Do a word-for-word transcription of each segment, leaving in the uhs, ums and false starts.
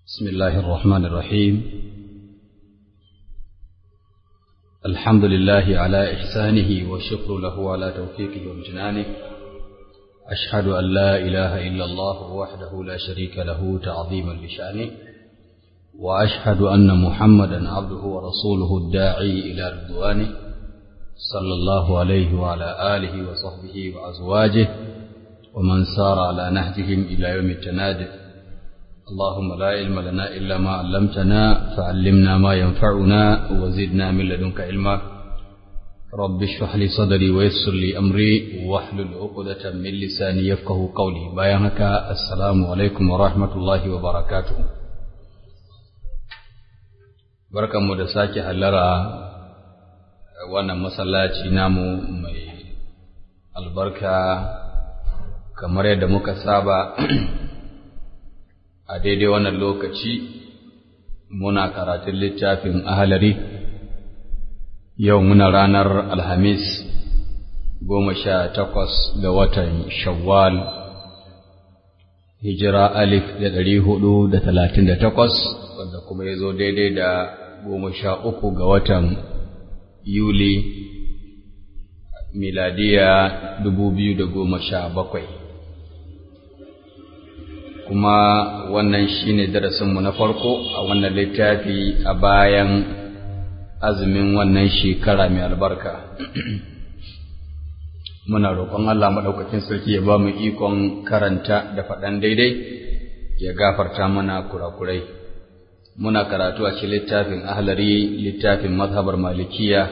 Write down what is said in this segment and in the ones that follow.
بسم الله الرحمن الرحيم. الحمد لله على إحسانه والشكر له على توفيقه وامتنانه. أشهد أن لا إله إلا الله وحده لا شريك له تعظيما لشأنه، وأشهد أن محمدا عبده ورسوله الداعي إلى رضوانه، صلى الله عليه وعلى آله وصحبه وأزواجه ومن سار على نهجهم إلى يوم التناد. اللهم لا علم لنا إلا ما علمتنا فعلمنا ما ينفعنا وزدنا من لدنك علما. رب اشرح لي صدري ويسر لي أمري واحلل عقدة من لساني يفقه قولي. بيانك السلام عليكم ورحمة الله وبركاته. بركة مدساك هلرا وانا مسلاتي نامو مي البركة kamar yadda muka saba a daidai wannan lokaci muna karatun littafin ahalari. Yau muna ranar alhamis goma sha takwas ga watan shawwal, hijira alif da ɗari hudu da talatin da takwas, wanda kuma ya zo daidai da goma sha uku ga watan yuli miladiya dubu biyu da goma sha bakwai. kuma wannan shine darasinmu na farko a wannan littafi a bayan azumin wannan shekara mai albarka. Muna roƙon Allah madaukakin sarki ya ba mu ikon karanta da faɗan daidai, ya gafarta mana kurakurai. Muna karatu a cikin littafin ahlari, littafin mazhabar malikiya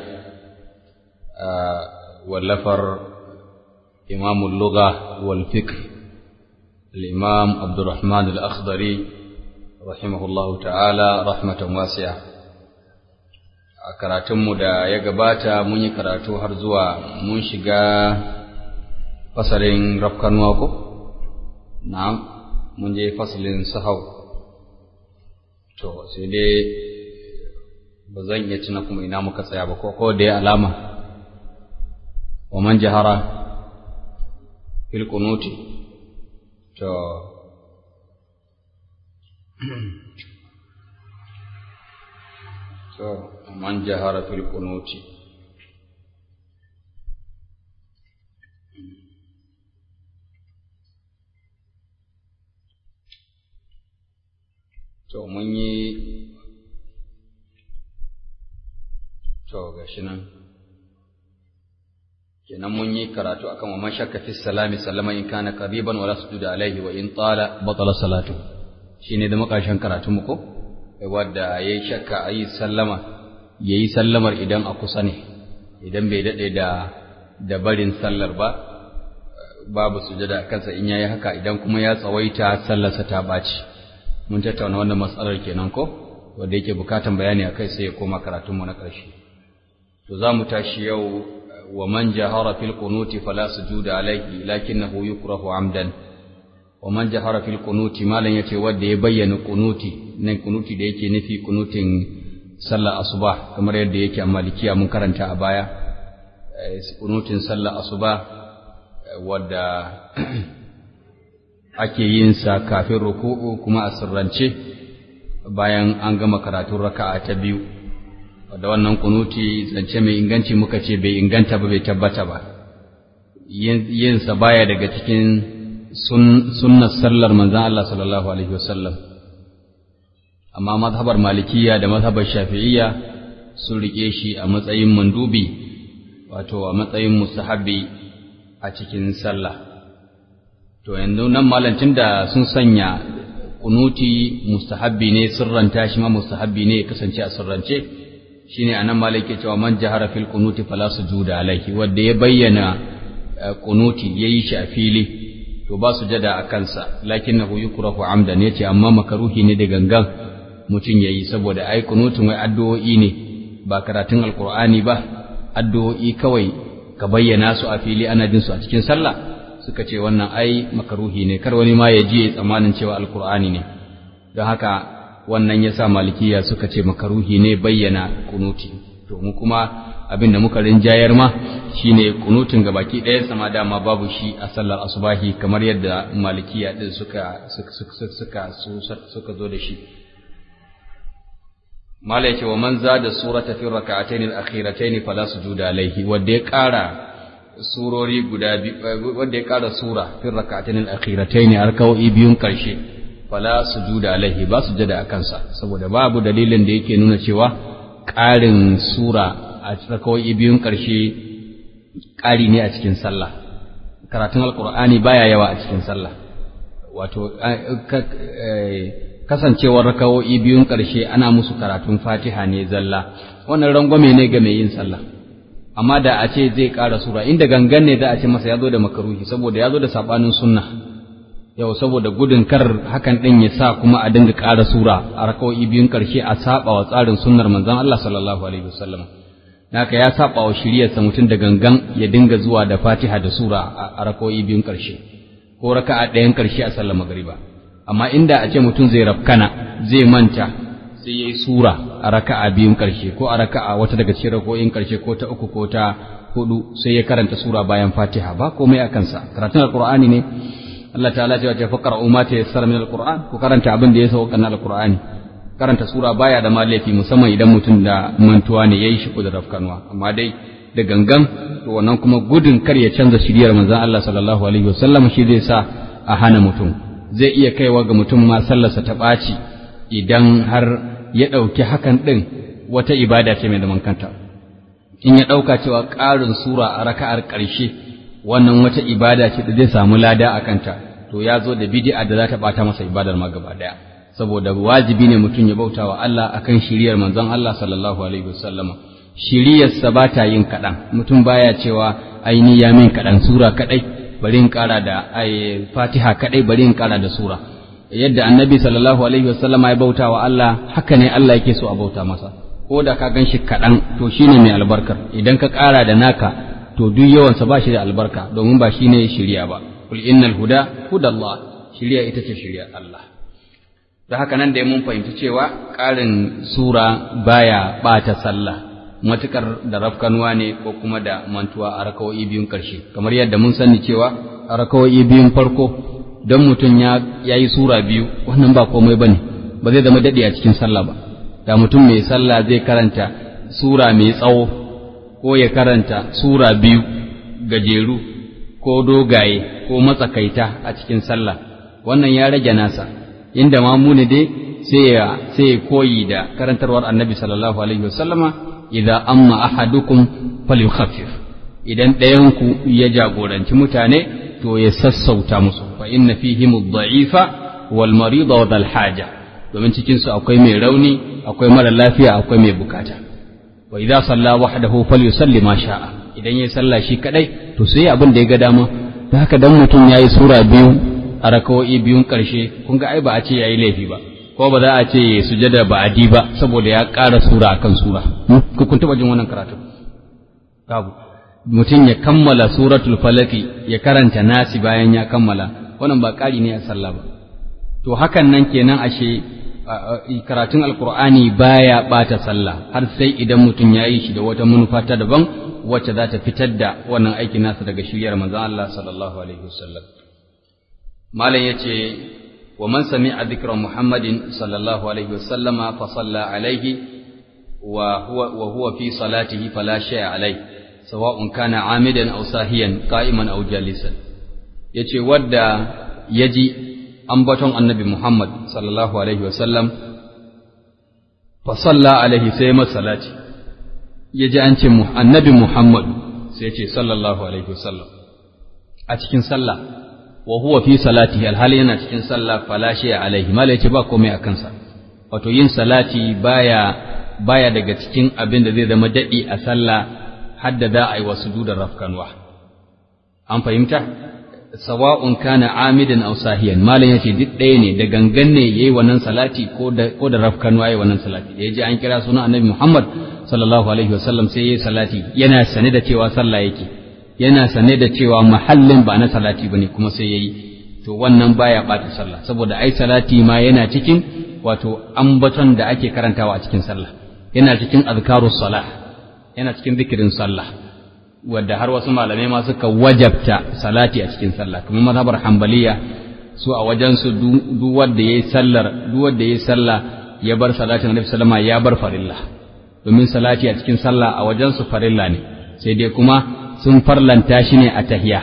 wallafar imamul lugha wal fiqh الإمام عبد الرحمن الأخضري رحمه الله تعالى رحمة واسعة. karatunmu da ya gabata mun yi karatu har zuwa mun shiga fasalin rafkanuwa ko? Na'am, mun je fasalin sahau. To sai dai ba zan iya tuna kuma ina muka tsaya ba ko ko da ya alama. Wa man jahara fil qunuti. To, to man jahara fil qunuti. To mun yi, to gashi nan. kenan mun yi karatu akan wa man shakka fi salami sallama in kana qariban wala sujuda alaihi wa in tala batala salatu. Shine da makashin karatu mu ko wanda yayi shakka ayi sallama yayi sallamar idan a kusa ne, idan bai dade da da barin sallar ba babu sujada kansa in yayi haka, idan kuma ya tsawaita sallarsa ta baci. Mun tattauna wannan matsalar kenan ko wanda yake bukatan bayani akai sai ya koma karatun mu na ƙarshe. To za mu tashi yau ومن جهر في القنوت فلا سجود عليه لكنه يكره عمدا. ومن جهر في القنوت ما لن يتود يبين قنوتي نن قنوتي da yake nufi kunutin sallar asuba kamar yadda yake a malikiya mun karanta a baya. Kunutin sallar asuba wadda ake yin sa kafin ruku'u kuma a sirrance bayan an gama karatun raka'a ta biyu. da wannan kunuti zance mai inganci muka ce bai inganta ba, bai tabbata ba. Yin sa baya daga cikin sunnar sallar manzon Allah sallallahu alaihi wasallam. Amma mazhabar malikiya da mazhabar shafi'iyya sun rike shi a matsayin mandubi, wato a matsayin mustahabi a cikin sallah. To yanzu nan malancin da sun sanya kunuti mustahabi ne, sirranta shi ma mustahabi ne ya kasance a sirrance. Shine anan malike cewa man jahara fil qunuti fala sujuda alaihi, wanda ya bayyana qunuti yayi shi a fili to ba sujada a kansa, lakinnahu yukrahu amdan, yace amma makaruhi ne da gangan mutun yayi, saboda ai qunutin wai addu'o'i ne ba karatun alqur'ani ba. Addu'o'i kawai ka bayyana su a fili ana jin su a cikin sallah, suka ce wannan ai makaruhi ne, kar wani ma ya ji tsamanin cewa alqur'ani ne. Don haka wannan yasa malikiya suka ce makaruhi ne bayyana kunuti. To mu kuma abinda muka rinjayar ma shine kunutin gabaki ɗaya sama dama babu shi a sallar asubahi kamar yadda malikiya din suka suka suka suka, suka zo da shi. mala yace wa man zada surata fi rak'atayn al-akhiratayn fala sujuda alayhi wanda ya ƙara surori guda biyu wanda ya ƙara sura fi rak'atayn al-akhiratayn arka'i biyun karshe fala sujuda alayhi ba sujada akan sa saboda babu dalilin da yake nuna cewa ƙarin sura a rak'o'i biyun karshe ƙari ne a cikin sallah karatun alqur'ani baya yawa a cikin sallah wato kasancewar rakawo'i biyun ƙarshe ana musu karatun Fatiha ne zalla wannan rangwame ne ga mai yin sallah amma da a ce zai ƙara sura inda gangan ne za a ce masa yazo da makaruhi saboda yazo da sabanin sunna yau saboda gudun kar hakan din ya sa kuma a dinga ƙara sura a rakawo'i biyun ƙarshe a saba wa tsarin sunnar manzon Allah sallallahu alaihi wasallam haka ya saba wa shiriyarsa mutum da gangan ya dinga zuwa da Fatiha da sura a rakawo'i biyun ƙarshe ko raka'a ɗayan ƙarshe a sallar magriba amma inda a ce mutum zai rafkana zai manta sai yayi sura a raka'a biyun ƙarshe ko a raka'a wata daga cikin rako'in ƙarshe ko ta uku ko ta hudu sai ya karanta sura bayan Fatiha ba komai akan sa karatun alqur'ani ne Allah ta'ala ya ce faqra'u ma tayassara min alqur'an ku karanta abin da ya sauka na alqur'ani karanta sura baya da malafi musamman idan mutum da mantuwa ne yayi shi ko da rafkanwa amma dai da gangan to wannan kuma gudun kar ya canza shiriyar manzon Allah sallallahu alaihi wasallam shi zai sa a hana mutum zai iya kaiwa ga mutum ma sallarsa ta ɓaci idan har ya ɗauki hakan ɗin wata ibada ce mai zaman kanta in ya ɗauka cewa ƙarin sura a raka'ar ƙarshe wannan wata ibada ce da zai samu lada a kanta to ya zo da bid'a da za ta ɓata masa ibadar ma gaba ɗaya saboda wajibi ne mutum ya bauta wa Allah akan shiriyar manzon Allah sallallahu alaihi wasallama shiriyarsa ba ta yin kaɗan mutum baya cewa aini ya min kaɗan sura kaɗai bari in ƙara da Fatiha kaɗai bari in ƙara da sura yadda annabi sallallahu alaihi wasallam ya bauta wa Allah haka ne Allah yake so a bauta masa ko da ka ganshi kaɗan to shine mai albarkar idan ka ƙara da naka to duk yawansa ba shi da albarka domin ba shine shiriya ba kul innal huda hudallah shiriya ita ce shiriya Allah da haka nan da mun fahimci cewa ƙarin sura baya ɓata sallah matukar da rafkanuwa ne ko kuma da mantuwa a rakawoyi biyun ƙarshe kamar yadda mun sani cewa a rakawoyi biyun farko don mutum ya yayi sura biyu wannan ba komai bane ba zai zama dadi a cikin sallah ba da mutum mai sallah zai karanta sura mai tsawo ko ya karanta sura biyu gajeru ko dogaye ko matsakaita a cikin sallah wannan ya rage nasa inda ma mu ne dai sai ya sai koyi da karantarwar annabi sallallahu alaihi wasallama idza amma ahadukum falyukhaffif idan ɗayanku ya jagoranci mutane to ya sassauta musu fa inna fihim ad-da'ifa wal marida wa dal haja domin cikin su akwai mai rauni akwai mara lafiya akwai mai bukata wa idza salla wahdahu falyusalli ma sha'a idan yayi sallah shi kadai to sai abin da ya ga dama da haka dan mutum yayi sura biyu a rakawoyi biyun karshe kun ga ai ba a ce yayi laifi ba ko ba za a ce sujada ba'adi ba saboda ya ƙara sura akan sura ku kun taba jin wannan karatu babu mutum ya kammala suratul falaki ya karanta nasi bayan ya kammala wannan ba ƙari ne a sallah ba to hakan nan kenan ashe karatun alqur'ani baya bata sallah har sai idan mutum ya yi shi da wata manufa ta daban wacce za ta fitar da wannan aikin nasa daga shiryar manzon Allah sallallahu alaihi wasallam malam yace ومن سمع ذكر محمد صلى الله عليه وسلم فصلى عليه وهو, وهو في صلاته فلا شيء عليه سواء كان عامدا أو ساهيا قائما أو جالسا يتي ودى يجي أنبتون النبي محمد صلى الله عليه وسلم فصلى عليه سيما صلاة يجي أنت النبي محمد سيتي صلى الله عليه وسلم أتكين صلى wa huwa fi salatihi alhali yana cikin sallah fala shay alaihi mala yace ba komai akan sa wato yin salati baya baya daga cikin abin da zai zama dadi a sallah hadda za a yi wasu dudar rafkanwa an fahimta sawa'un kana amidan aw sahiyan mala yace duk ɗaya ne da gangan ne yayi wannan salati ko da ko da rafkanwa yayi wannan salati da yaji an kira sunan annabi Muhammad sallallahu alaihi wasallam sai yayi salati yana sane da cewa sallah yake yana sane da cewa mahallin ba na salati bane kuma sai yayi to wannan baya bata sallah saboda ai salati ma yana cikin wato ambaton da ake karantawa a cikin sallah yana cikin azkarus salah yana cikin zikirin sallah wanda har wasu malamai ma suka wajabta salati a cikin sallah kamar mazhabar hanbaliya su a wajen su duk wanda yayi sallar duk wanda yayi sallah ya bar salatin annabi sallama ya bar farilla domin salati a cikin sallah a wajen su farilla ne sai dai kuma sun farlanta shi ne a tahiyya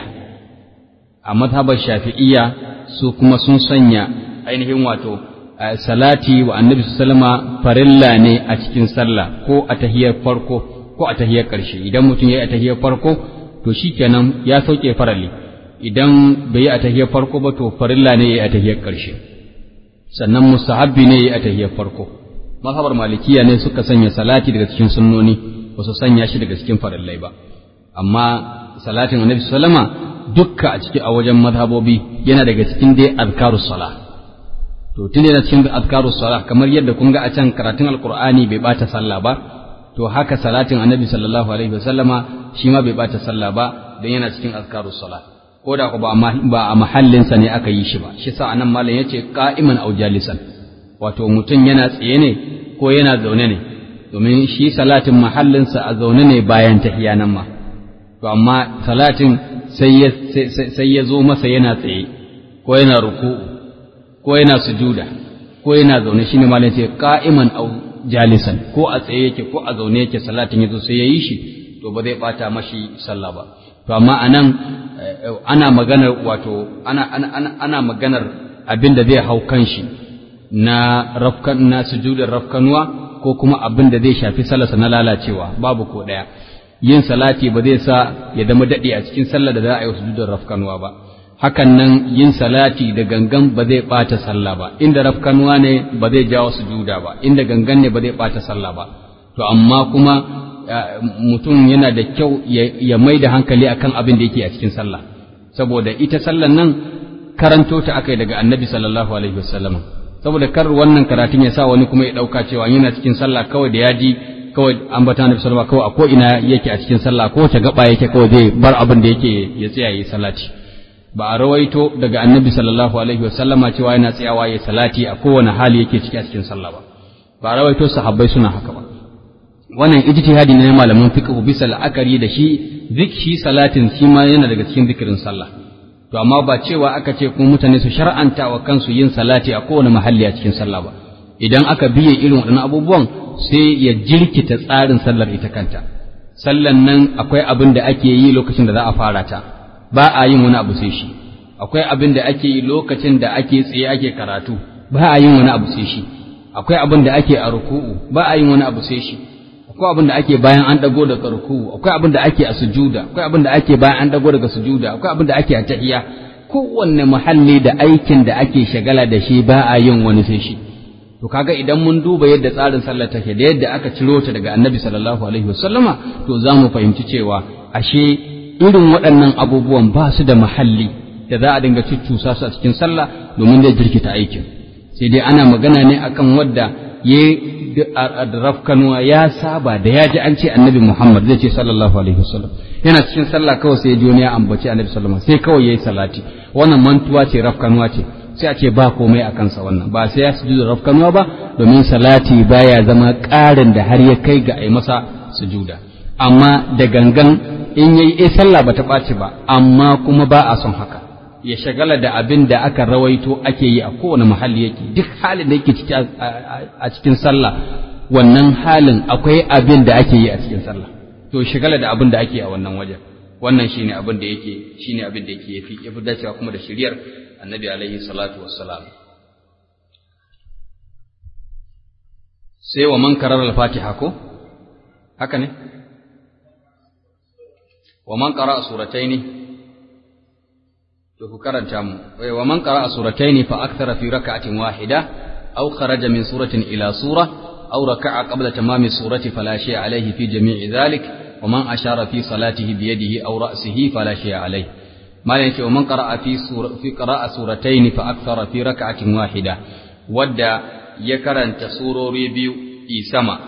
a mazhabar shafi'iyya su kuma sun sanya ainihin wato salati wa annabi sallama farilla ne a cikin sallah ko a tahiyyar farko ko a tahiyyar ƙarshe idan mutum ya yi a tahiyyar farko to shikenan ya sauke farali idan bai yi a tahiyyar farko ba to farilla ne ya yi a tahiyyar ƙarshe sannan mustahabbi ne ya yi a tahiyyar farko mazhabar malikiya ne suka sanya salati daga cikin sunnoni ba su sanya shi daga cikin farillai ba amma salatin annabi sallama dukka a cikin a wajen mazhabobi yana daga cikin dai azkarus salah to tun yana cikin azkarus salah kamar yadda kun ga a can karatun alqur'ani bai bata sallah ba to haka salatin annabi sallallahu alaihi wasallama shi ma bai bata sallah ba dan yana cikin azkarus salah ko da ba ba a mahallin sa ne aka yi shi ba shi sa anan malam yace qa'iman aw jalisan wato mutum yana tsaye ne ko yana zaune ne domin shi salatin mahallin sa a zaune ne bayan tahiyya nan ma to amma salatin sai ya sai ya zo masa yana tsaye ko yana ruku'u ko yana sujuda ko yana zaune shine malam yace qa'iman aw jalisan ko a tsaye yake ko a zaune yake salatin yazo sai yayi shi to ba zai bata mashi sallah ba to amma anan ana maganar wato ana ana ana maganar abinda zai hau kanshi na rafkan na sujudar rafkanuwa ko kuma abinda zai shafi sallarsa na lalacewa babu ko daya yin salati ba zai sa ya zama dadi a cikin sallar da za a yi sujudar rafkanuwa ba hakan nan yin salati da gangan ba zai ɓata sallah ba inda rafkanuwa ne ba zai jawo sujuda ba inda gangan ne ba zai ɓata sallah ba to amma kuma mutum yana da kyau ya mai da hankali akan abin da yake a cikin sallah saboda ita sallan nan karanto ta akai daga annabi sallallahu alaihi wasallam saboda kar wannan karatun ya sa wani kuma ya dauka cewa yana cikin sallah kawai da yaji kawai ambata annabi sallallahu alaihi wasallam kawai a ko ina yake a cikin sallah ko ta gaba yake kawai zai bar abin da yake ya tsaya yi salati ba a rawaito daga annabi sallallahu alaihi wasallama cewa yana tsayawa ya salati a kowane hali yake ciki a cikin sallah ba ba a rawaito sahabbai suna haka ba wannan ijtihadi ne na malaman fiqh bisa la'akari da shi zik shi salatin shi ma yana daga cikin zikirin sallah to amma ba cewa aka ce kuma mutane su shar'anta wa kansu yin salati a kowane mahalli a cikin sallah ba idan aka biye irin waɗannan abubuwan sai ya jirkita tsarin sallar ita kanta sallan nan akwai abin da ake yi lokacin da za a fara ta ba a yin wani abu sai shi akwai abin da ake yi lokacin da ake tsaye ake karatu ba a yin wani abu sai shi akwai abin da ake a ruku'u ba a yin wani abu sai shi akwai abin da ake bayan an dago daga ruku'u akwai abin da ake a sujuda akwai abin da ake bayan an dago daga sujuda akwai abin da ake a tahiyya kowanne muhalli da aikin da ake shagala da shi ba a yin wani sai shi to kaga idan mun duba yadda tsarin sallar take da yadda aka ciro ta daga annabi sallallahu alaihi wasallama to za mu fahimci cewa ashe irin waɗannan abubuwan ba su da mahalli da za a dinga cuccusa su a cikin sallah domin zai jirkita aikin sai dai ana magana ne akan wadda ya rafkanuwa ya saba da ya ji an ce annabi Muhammad zai ce sallallahu alaihi wasallam yana cikin sallah kawai sai ya ji wani ya ambaci annabi sallallahu alaihi wasallam sai kawai yayi salati wannan mantuwa ce rafkanuwa ce sai a ce ba komai a kansa wannan ba sai ya sujudu rafkanuwa ba domin salati baya zama ƙarin da har ya kai ga ai masa sujuda amma da gangan in yayi eh sallah bata ɓaci ba amma kuma ba a son haka ya shagala da abin da aka rawaito ake yi a kowane mahalli yake duk halin da yake ciki a cikin sallah wannan halin akwai abin da ake yi a cikin sallah to shagala da abin da ake a wannan wajen wannan shine abin da yake shine abin da yake yafi yafi dacewa kuma da shiriyar annabi alaihi salatu wassalam sai wa man karara al-fatiha ko haka ne wa man qara'a surataini to ku karanta mu wa man qara'a surataini fa akthara fi rak'atin wahida aw kharaja min suratin ila sura aw raka'a qabla tamami surati fala shay'a alayhi fi jami'i dhalik wa man ashara fi salatihi bi yadihi aw ra'sihi fala shay'a alayhi malai ce wa man qara'a fi sura fi qira'a surataini fa akthara fi rak'atin wahida wadda ya karanta surori biyu i sama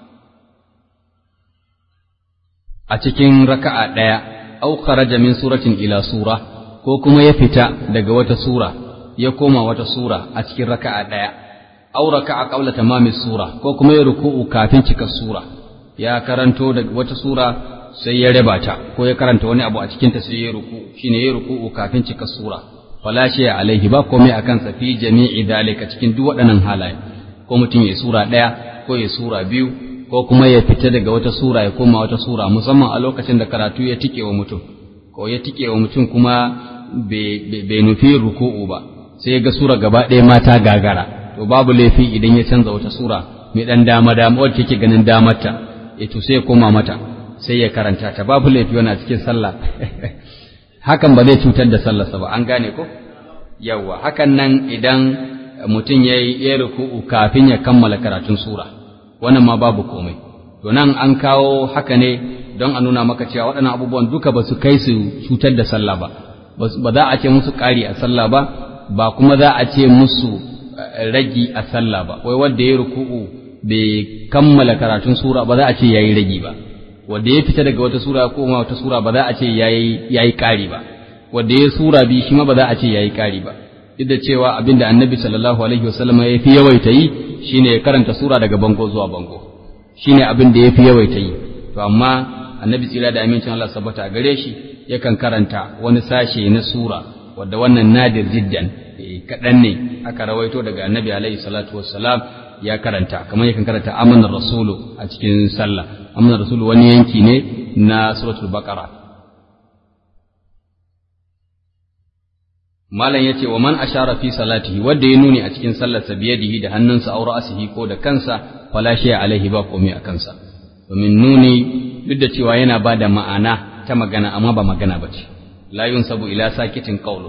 a cikin raka'a ɗaya, au kharaja min suratin ila sura, ko kuma ya fita daga wata sura, ya koma wata sura a cikin raka'a ɗaya, au raka'a qabla tamami sura, ko kuma ya ruku'u kafin cika sura, ya karanto daga wata sura sai ya raba ta, ko ya karanta wani abu a cikin ta sai ya ruku'u, shine ya ruku'u kafin cika sura. Fala shi alaihi ba komai akan sa fi jami'i dalika cikin duk waɗannan halaye. ko mutum ya sura ɗaya ko ya sura biyu ko kuma ya fita daga wata sura ya koma wata sura musamman a lokacin da karatu ya tike wa mutum ko ya tike wa mutum kuma bai nufi ruku'u ba sai ya ga sura gaba ɗaya ma ta gagara to babu laifi idan ya canza wata sura mai dan dama dama wacce yake ganin damarta ya to sai ya koma mata sai ya karanta ta babu laifi wani a cikin sallah hakan ba zai cutar da sallarsa ba an gane ko yawa hakan nan idan mutum ya yi ruku'u kafin ya kammala karatun sura wannan ma babu komai to nan an kawo haka ne don a nuna maka cewa waɗannan abubuwan duka ba su kai su cutar da sallah ba ba za a ce musu ƙari a sallah ba ba kuma za a ce musu ragi a sallah ba wai wanda ya ruku'u bai kammala karatun sura ba za a ce yayi ragi ba wanda ya fita daga wata sura ko ma wata sura ba za a ce yayi yayi ƙari ba wanda ya sura bi shi ma ba za a ce yayi ƙari ba duk da cewa abinda annabi sallallahu alaihi wasallam ya fi yawaita yi shine ya karanta sura daga bango zuwa bango shine abin da ya fi yawaita yi to amma annabi tsira da amincin Allah sabbata gare shi yakan karanta wani sashe na sura wanda wannan nadir jiddan kadan ne aka rawaito daga annabi alaihi salatu wassalam ya karanta kamar yakan karanta amanar rasulu a cikin sallah amanar rasulu wani yanki ne na suratul baqara malam yace wa man ashara fi salatihi wanda ya nuni a cikin sallarsa biyadihi da hannunsa aw ra'sihi ko da kansa fala shay alaihi ba komai a kansa domin nuni duk da cewa yana bada ma'ana ta magana amma ba magana bace la yunsabu ila sakitin qawlu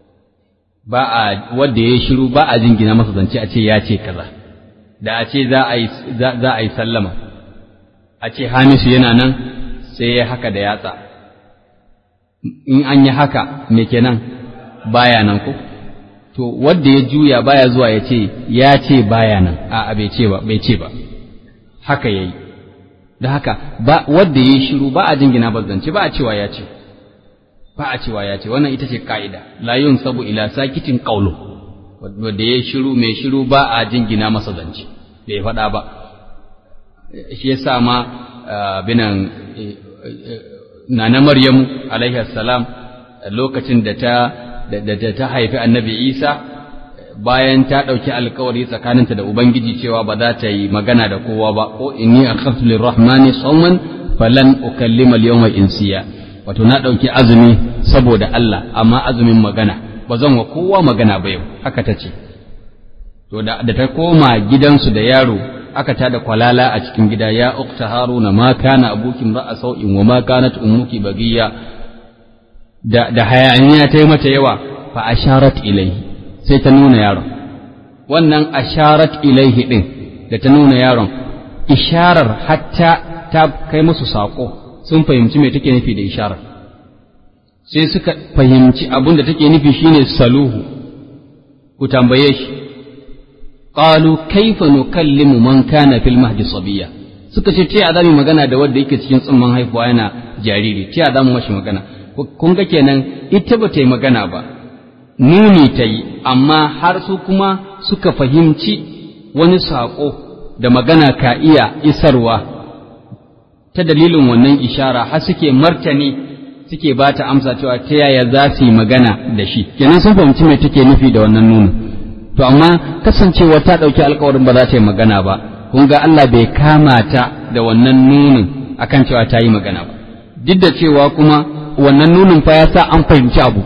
ba a wanda ya shiru ba a jingina masa zance a ce ya ce kaza da a ce za a yi za a yi sallama a ce Hamisu yana nan sai ya haka da yatsa in an yi haka me kenan baya nan ko to wanda ya juya baya zuwa ya ce ya ce baya nan a bai ce ba bai ce ba haka yayi da haka ba wanda ya shiru ba a jingina bazance ba a cewa ya ce ba a cewa ya ce wannan ita ce kaida la yunsabu ila sakitin qawlu wanda ya shiru mai shiru ba a jingina masa zance bai faɗa ba shi yasa ma binan nana Maryamu alaihi salam lokacin da ta da ta haifi annabi Isa bayan ta ɗauki alkawari tsakaninta da Ubangiji cewa ba za ta yi magana da kowa ba ko inni akhaftu lirrahmani sawman falan ukallima al-yawma insiya wato na ɗauki azumi saboda Allah amma azumin magana ba zan wa kowa magana ba yau haka ta ce to da ta koma gidansu da yaro aka tada kwalala a cikin gida ya ukta haruna ma kana abuki ra'a sau'in wa ma kanat ummuki bagiya da da hayaniya ta yi mata yawa fa asharat ilaihi sai ta nuna yaron wannan asharat ilaihi din da ta nuna yaron isharar hatta ta kai musu sako sun fahimci me take nufi da isharar sai suka fahimci abin da take nufi shine saluhu ku tambaye shi qalu kaifa nukallimu man kana fil mahdi sabiya suka ce ce azami magana da wanda yake cikin tsumman haifuwa yana jariri ce azamu mashi magana kun ga kenan ita ba ta yi magana ba nuni ta yi amma har su kuma suka fahimci wani saƙo da magana ka iya isarwa ta dalilin wannan ishara har suke martani suke ba ta amsa cewa ta yaya za su yi magana da shi kenan sun fahimci mai take nufi da wannan nuni to amma kasancewa ta ɗauki alkawarin ba za ta yi magana ba kun ga Allah bai kama ta da wannan nunin akan cewa ta yi magana ba duk da cewa kuma wannan nunin fa ya sa an fahimci abu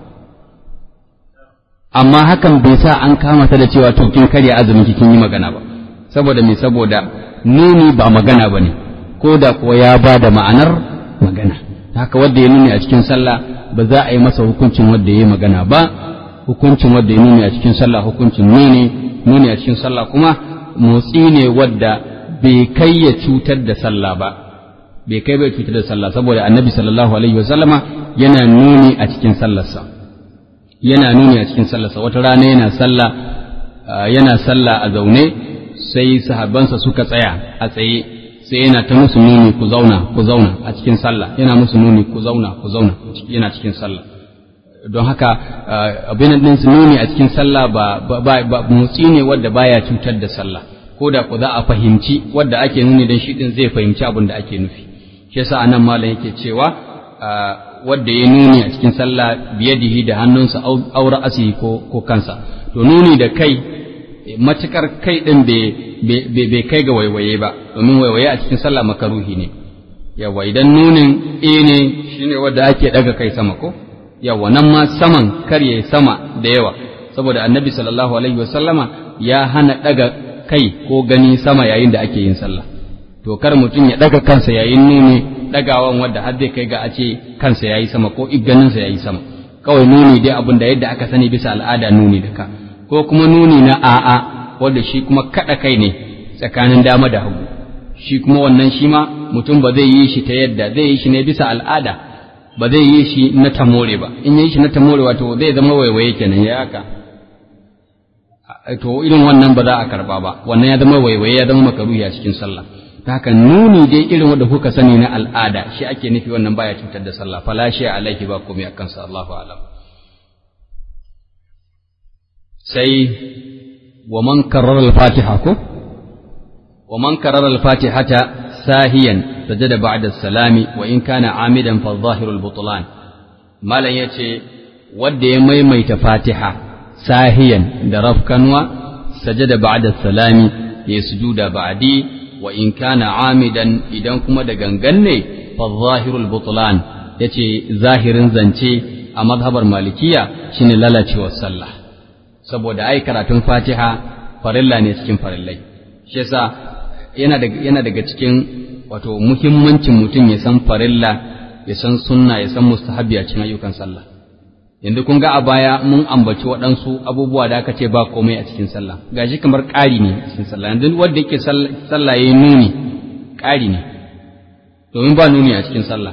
amma hakan bai sa an kama ta da cewa to kin karya azumin ki kin yi magana ba saboda me saboda nuni ba magana bane ko da kuwa ya ba da ma'anar magana haka wanda ya nuni a cikin sallah ba za a yi masa hukuncin wanda ya yi magana ba hukuncin wanda ya nuni a cikin sallah hukuncin nuni nuni a cikin sallah kuma motsi ne wanda bai kai ya cutar da sallah ba bai kai bai cutar da sallah saboda annabi sallallahu alaihi wasallama yana nuni a cikin sallarsa yana nuni a cikin sallarsa wata rana yana sallah yana sallah a zaune sai sahabbansa suka tsaya a tsaye sai yana ta musu nuni ku zauna ku zauna a cikin sallah yana musu nuni ku zauna ku zauna yana cikin sallah don haka abin din su nuni a cikin sallah ba ba motsi ne wanda baya cutar da sallah ko da ku za a fahimci wanda ake nuni dan shi din zai fahimci abin da ake nufi shi yasa anan malam yake cewa wanda ya nuni a cikin sallah biyadihi da hannunsa aura asi ko ko kansa to nuni da kai matukar kai din bai kai ga waiwaye ba domin waiwaye a cikin sallah makaruhi ne yawa idan nunin e ne shine wanda ake daga kai sama ko yawa nan ma saman kar yayi sama da yawa saboda annabi sallallahu alaihi wasallama ya hana daga kai ko gani sama yayin da ake yin sallah to kar mutum ya daga kansa yayin nuni dagawan wanda har zai kai ga a ce kansa yayi sama ko ganinsa yayi sama kawai nuni dai abin da yadda aka sani bisa al'ada nuni da ka ko kuma nuni na a'a wanda shi kuma kada kai ne tsakanin dama da hagu shi kuma wannan shi ma mutum ba zai yi shi ta yadda zai yi shi ne bisa al'ada ba zai yi shi na tamore ba in yi shi na tamore wato zai zama waiwaye kenan ya haka to irin wannan ba za a karba ba wannan ya zama waiwaye ya zama makaruhi a cikin sallah ta haka nuni dai irin wanda kuka sani na al'ada shi ake nufi wannan baya cutar da sallah fala shi alaihi ba komai akan sa Allahu a'lam sai wa man karrara al-fatiha ko wa man karrara al-fatihata sahiyan sajada ba'da as-salami wa in kana amidan fa adh-dhahiru al-butlan malan yace wanda ya maimaita fatiha sahiyan da rafkanwa sajada ba'da as-salami ya sujuda ba'di wa in kana amidan idan kuma da gangan ne fa adh-dhahiru al-butlan yace zahirin zance a mazhabar malikiya shine lalacewar sallah saboda ai karatun fatiha farilla ne cikin farillai shi yasa yana daga yana daga cikin wato muhimmancin mutum ya san farilla ya san sunna ya san mustahabi a cikin ayyukan sallah yanzu kun ga a baya mun ambaci waɗansu abubuwa da aka ce ba komai a cikin sallah gashi kamar ƙari ne a cikin sallah yanzu wanda yake sallah yayi nuni ƙari ne domin ba nuni a cikin sallah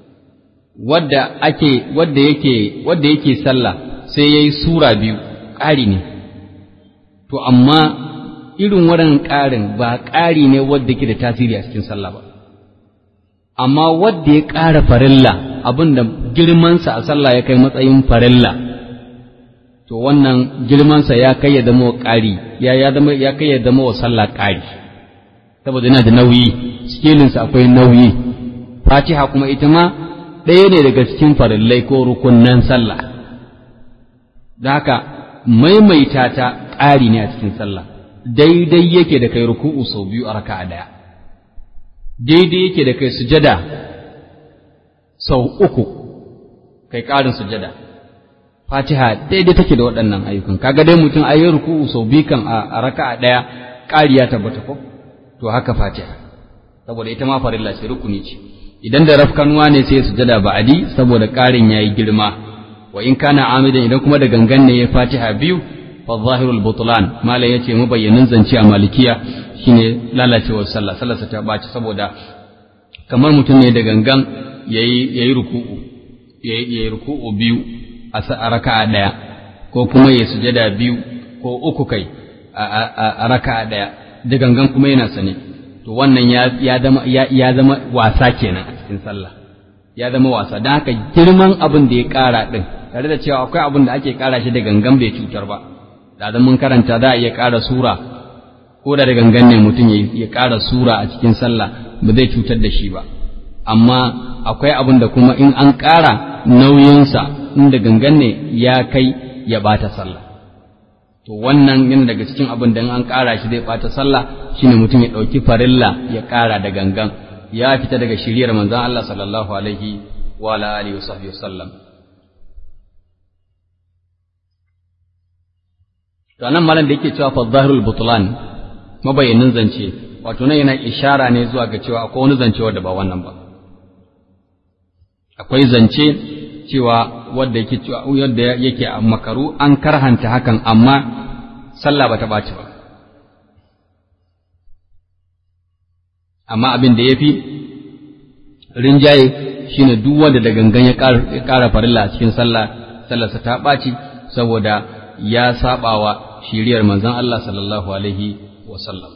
wanda ake wanda yake wanda yake sallah sai yayi sura biyu ƙari ne to amma irin wannan ƙarin ba ƙari ne wanda yake da tasiri a cikin sallah ba amma wanda ya ƙara farilla abinda girmansa a sallah ya kai matsayin farilla to wannan girmansa ya kai ya zama ƙari ya ya zama ya kai ya zama wa sallah ƙari saboda yana da nauyi sikelinsa akwai nauyi fatiha kuma ita ma ɗaya ne daga cikin farillai ko rukunnan sallah da haka maimaita ta ƙari ne a cikin sallah daidai yake da kai ruku'u sau biyu a raka'a daya daidai yake da kai sujada sau uku kai ƙarin sujada fatiha daidai take da waɗannan ayyukan kaga dai mutum ayi ruku'u sau biyu kan a raka'a daya ƙari ya tabbata ko to haka fatiha saboda ita ma farilla ce rukuni ce idan da rafkanuwa ne sai sujada ba'adi saboda ƙarin yayi girma wa in kana amidan idan kuma da gangan ne ya fatiha biyu fa zahirul butlan mala yace mu bayyanin zance a malikiya shine lalacewar sallah sallarsa ta baci saboda kamar mutum ne da gangan yayi yayi ruku'u yayi yayi ruku'u biyu a raka'a daya ko kuma yayi sujada biyu ko uku kai a raka'a daya da gangan kuma yana sane to wannan ya ya zama ya zama wasa kenan a cikin sallah ya zama wasa dan haka girman abin da ya kara din tare da cewa akwai abin da ake kara shi da gangan bai cutar ba da mun karanta za a iya kara sura ko da da gangan ne mutum ya kara sura a cikin sallah ba zai cutar da shi ba amma akwai abin da kuma in an kara nauyinsa in da gangan ne ya kai ya bata sallah to wannan yana daga cikin abin da in an kara shi zai bata sallah shine mutum ya dauki farilla ya kara da gangan ya fita daga shiriyar manzon Allah sallallahu alaihi wa ala alihi wa sahbihi wasallam to anan malam da yake cewa fa zahirul butlan mabayyanin zance wato nan yana ishara ne zuwa ga cewa akwai wani zance wanda ba wannan ba akwai zance cewa wanda yake cewa yadda yake a makaru an karhanta hakan amma sallah bata baci ba amma abin da yafi rinjaye shine duk wanda da gangan ya ƙara farilla a cikin sallah sallarsa ta baci saboda ya sabawa shiriyar manzon Allah sallallahu alaihi wa sallam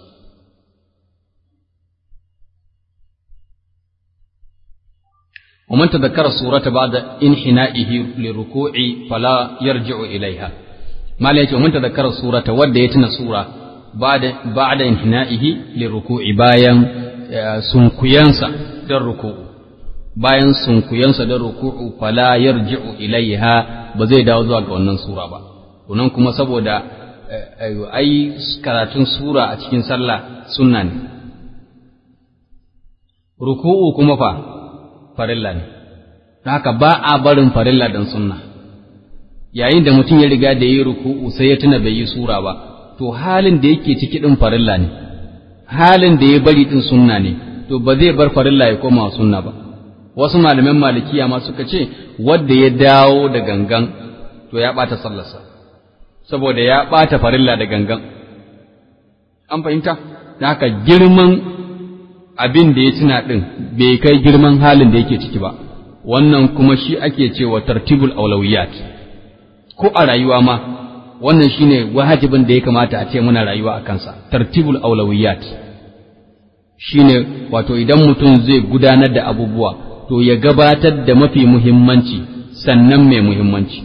ومن تذكر السورة بعد انحنائه للركوع فلا يرجع إليها ما ليش ومن تذكر السورة وديتنا السورة بعد بعد انحنائه للركوع باين سنكيانسا للركوع باين سنكيانسا للركوع فلا يرجع إليها بزي داو zuwa ga wannan sura ba wannan kuma saboda ai karatun sura a cikin sallah sunna ne ruku'u kuma fa farilla ne haka ba a barin farilla dan sunna yayin da mutum ya riga da yi ruku'u sai ya tuna bai yi sura ba to halin da yake ciki din farilla ne halin da ya bari din sunna ne to ba zai bar farilla ya koma sunna ba wasu malaman malikiya ma suka ce wanda ya dawo da gangan to ya bata sallarsa saboda ya bata farilla da gangan an fahimta da haka girman abin da ya tuna din bai kai girman halin da yake ciki ba wannan kuma shi ake cewa tartibul aulawiyat ko a rayuwa ma wannan shine wajibin da ya kamata a ce muna rayuwa a kansa tartibul aulawiyat shine wato idan mutum zai gudanar da abubuwa to ya gabatar da mafi muhimmanci sannan mai muhimmanci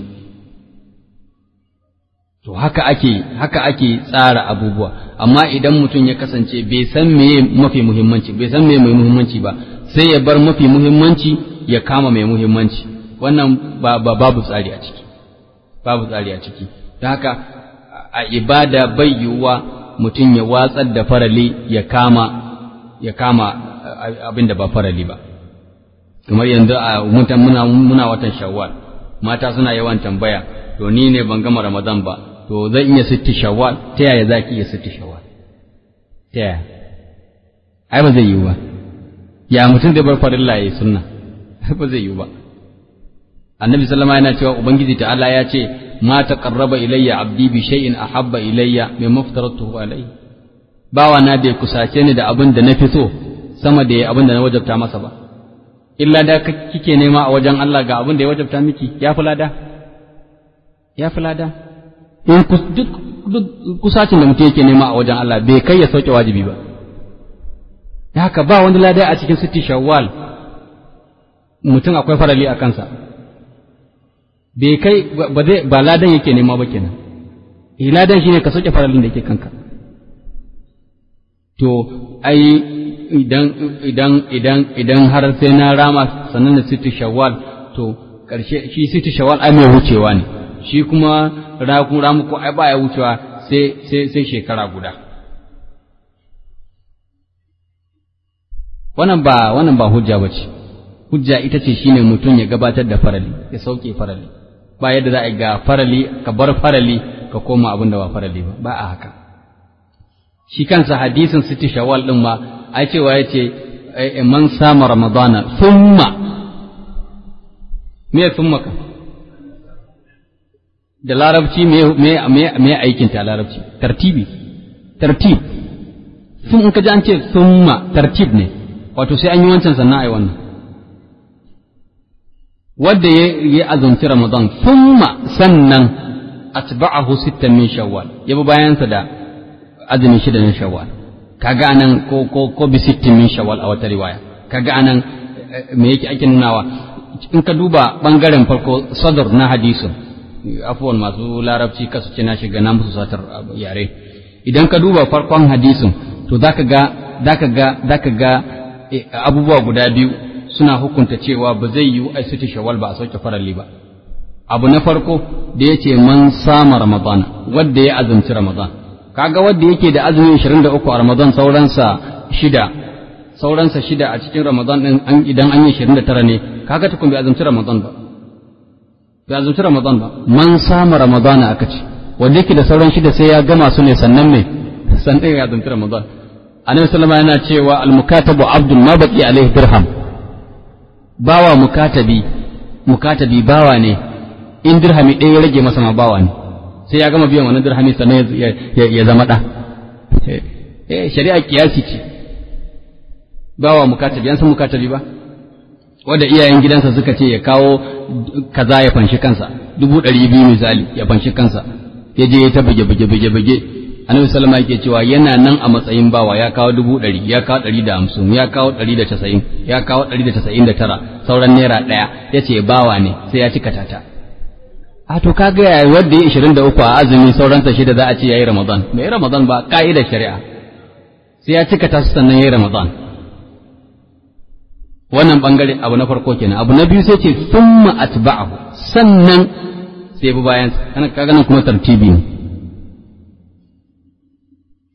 to haka ake haka ake tsara abubuwa amma idan mutum ya kasance bai san meye mafi muhimmanci bai san meye mai muhimmanci ba sai ya bar mafi muhimmanci ya kama mai muhimmanci wannan ba, ba babu tsari a ciki babu tsari a ciki don haka a ibada bai yiwuwa mutum ya watsar da farali ya kama ya kama abin da ba farali ba kamar yanzu a muna, muna watan shawwal mata suna yawan tambaya to ni ne ban gama ramadan ba to zan iya sitti shawwal ta yaya za ki iya sitti shawwal ta yaya ai ba zai yiwu ba ya mutum zai bar farilla ya yi sunna ba zai yiwu ba annabi sallama yana cewa ubangiji ta'ala ya ce ma taqarraba ilayya abdi bi shay'in ahabba ilayya mimma aftaratuhu alayhi bawa na bai kusace ni da abin da na fi so sama da abin da na wajabta masa ba illa da kike nema a wajen Allah ga abin da ya wajabta miki ya fi lada ya fi lada in duk kusacin da mutum yake nema a wajen Allah bai kai ya sauke wajibi ba haka ba wani lada a cikin sitti shawwal mutum akwai farali a kansa bai kai ba zai ba ladan yake nema ba kenan eh ladan shine ka sauke faralin da yake kanka to ai idan idan idan idan har sai na rama sannan da sitti shawwal to karshe shi sitti shawwal ai mai wucewa ne shi kuma raku ramu ko ai baya wucewa sai sai sai shekara guda wannan ba wannan ba hujja bace hujja ita ce shine mutum ya gabatar da farali ya sauke farali ba yadda za a ga farali ka bar farali ka koma abin da ba farali ba ba a haka shi kansa hadisin sitti shawwal din ma ai cewa yace man sama ramadana thumma me thumma ka da larabci me me me me aikin ta larabci tartibi tartib sun in ka ji an ce thumma tartib ne wato sai an yi wancan sannan ai wannan wanda ya yi azumci ramadan thumma sannan atba'ahu sittan min shawwal yabi bayansa da azumi shida na shawwal kaga anan ko ko ko bi sittin min shawwal a wata riwaya kaga anan me yake ake nunawa in ka duba bangaren farko sadr na hadisin afwan masu larabci kasu ce na shiga na musu satar yare idan ka duba farkon hadisin to zaka ga zaka ga zaka ga abubuwa guda biyu suna hukunta cewa ba zai yi ai siti shawwal ba a sauke faralli ba abu na farko da yace man sama ramadan wanda ya azumci ramadan kaga wanda yake da azumi ashirin da uku a ramadan sauransa shida sauransa shida a cikin ramadan din an idan an yi ashirin da tara ne kaga tukun bai azumci ramadan ba bai azumci ramadan ba man sama ramadan aka ce wanda yake da sauran shida sai ya gama su ne sannan me sannan ya azumci ramadan annabi sallama yana cewa al-mukatabu abdun ma baqi alaihi dirham bawa mukatabi mukatabi bawa ne in dirhami ɗaya ya rage masa ma bawa ne sai ya gama biyan wannan dirhami sannan ya zama ɗa eh shari'a kiyasi ce bawa mukatabi an san mukatabi ba wanda iyayen gidansa suka ce ya kawo kaza ya fanshi kansa dubu ɗari biyu misali ya fanshi kansa ya je ya ta buge buge buge buge annabi sallama yake cewa yana nan a matsayin bawa ya kawo dubu ɗari ya kawo ɗari da hamsin ya kawo ɗari da casa'in ya kawo ɗari da casa'in da tara sauran naira ɗaya ya ce bawa ne sai ya cika tata a to kaga ya wanda ya ishirin da uku a azumi sauran ta shida za a ce yayi ramadan bai ramadan ba ka'idar shari'a sai ya cika ta sannan yayi ramadan wannan bangare abu na farko kenan abu na biyu sai ce thumma atba'ahu sannan sai bi bayan kana kaga nan kuma tartibi ne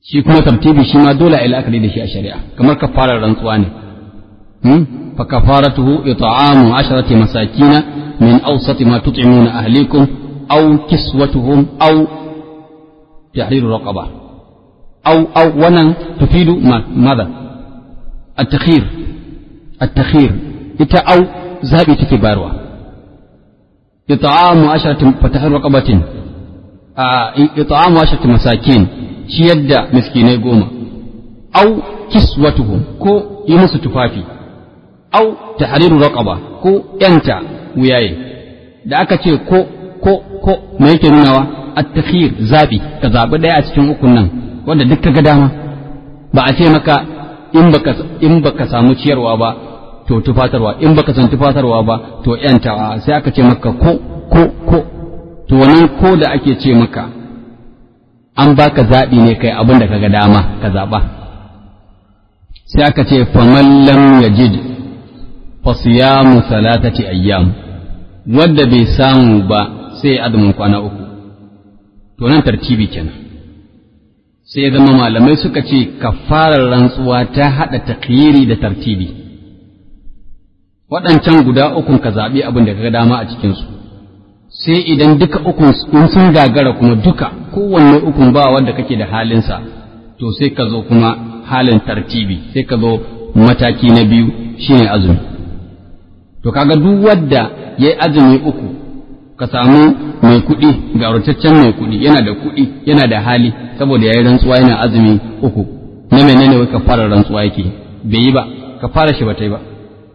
shi kuma tartibi shi ma dole a yi la'akari da shi a shari'a kamar kafarar rantsuwa ne fa kafaratuhu it'amu asharati masakina min awsati ma tut'imuna ahlikum aw kiswatuhum aw tahriru raqaba aw aw wannan tufidu madha at-takhir at-takhir ita aw zabi take barwa it'amu asharati fatahriru raqabatin it'amu asharati masakin ciyar da miskinai goma, au kiswatuhum ko yi musu tufafi, au tahriru raqaba ko ‘yanta wuyaye, da aka ce ko, ko, ko, me yake nunawa, at-takhir zaɓi, ka zaɓi ɗaya a cikin ukun nan, wanda duk ka ga dama, ba a ce maka in baka, in baka samu ciyarwa ba, to tufatarwa, in baka san tufatarwa ba, to ‘yantawa, sai aka ce maka ko, ko, ko, to wannan ko da ake ce maka, an baka zaɓi ne kai abin da kaga dama ka zaɓa sai aka ce faman lam yajid fa siyamu salatati ayyam wanda bai samu ba sai azumin kwana uku to nan tartibi kenan sai ya zama malamai suka ce kafarar rantsuwa ta hada takyiri da tartibi waɗancan guda ukun ka zaɓi abin da kaga dama a cikin su sai idan duka ukun sun gagara kuma duka kowanne ukun ba wanda kake da halinsa to sai ka zo kuma halin tartibi sai ka zo mataki na biyu shine azumi to kaga duk wanda yayi azumi uku ka samu mai kuɗi ga rutaccen mai kuɗi yana da kuɗi yana da hali saboda yayi rantsuwa yana azumi uku na menene wai ka fara rantsuwa yake bai yi ba ka fara shi ba ta yi ba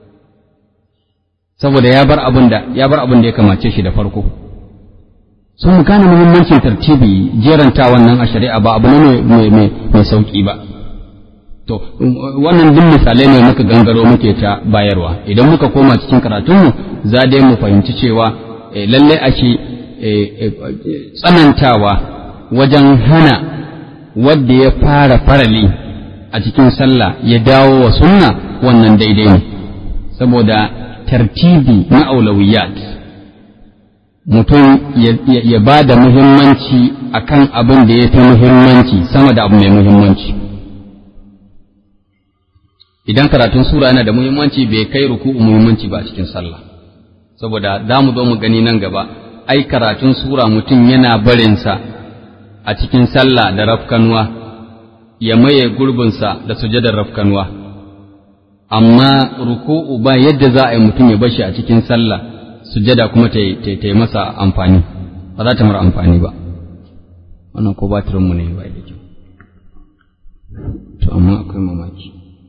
saboda ya bar abin da ya bar abin da ya kamace shi da farko sun mu gane muhimmancin tartibi jeranta wannan a shari'a ba abu ne mai mai mai sauki ba to wannan duk misalai ne muka gangaro muke ta bayarwa idan muka koma cikin karatunmu za dai mu fahimci cewa lalle ake tsanantawa wajen hana wanda ya fara farali a cikin sallah ya dawo wa sunna wannan daidai ne saboda tartibi na aulawiyat mutum ya ba da muhimmanci akan abin da ya fi muhimmanci sama da abu mai muhimmanci idan karatun sura yana da muhimmanci bai kai ruku'u muhimmanci ba a cikin sallah saboda za mu zo mu gani nan gaba ai karatun sura mutum yana barinsa a cikin sallah da rafkanuwa ya maye gurbinsa da sujadar rafkanuwa amma ruku'u ba yadda za a yi mutum ya bashi a cikin sallah sujada kuma ta yi masa amfani ba za ta mara amfani ba wannan ko batirinmu ne ba da kyau to amma akwai mamaki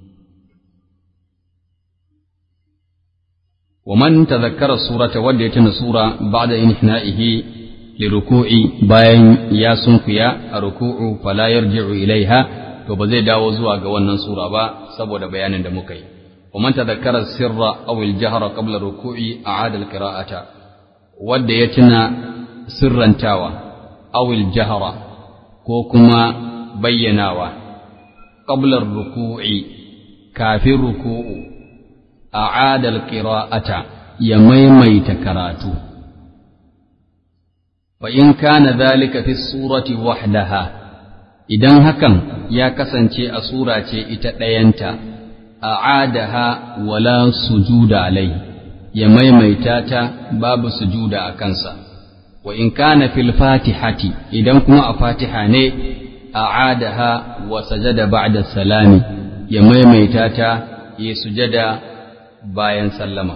wa man tazakkara surata wanda ya tuna sura ba'da inhina'ihi liruku'i bayan ya sunkuya a ruku'u fala yarji'u ilaiha to ba zai dawo zuwa ga wannan sura ba saboda bayanin da muka yi wa man tadhakkara sirra aw al-jahra qabla ruku'i a'ada al-qira'ata wanda ya tuna sirrantawa aw al-jahra ko kuma bayyanawa qabla ruku'i kafin ruku'u a'ada al-qira'ata ya maimaita karatu fa in kana dhalika fi surati wahdaha idan hakan ya kasance a sura ce ita ɗayanta a'adaha wala sujuda alai ya maimaita ta babu sujuda a kansa wa in kana fil fatihati idan kuma a fatiha ne a'adaha wa sajada ba'da salami ya maimaita ta ya sujada bayan sallama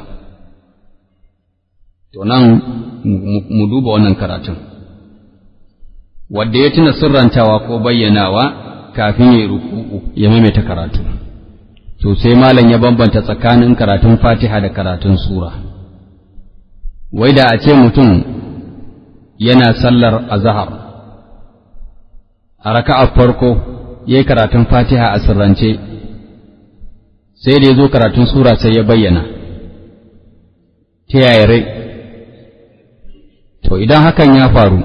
to nan mu duba wannan karatun wanda ya tuna sirrantawa ko bayyanawa kafin ya ruku'u ya maimaita karatu to sai malam ya bambanta tsakanin karatun Fatiha da karatun sura wai da a ce mutum yana sallar azhar a raka'ar farko yayi karatun Fatiha a sirrance sai da yazo karatun sura sai ya bayyana ta yaya rai to idan hakan ya faru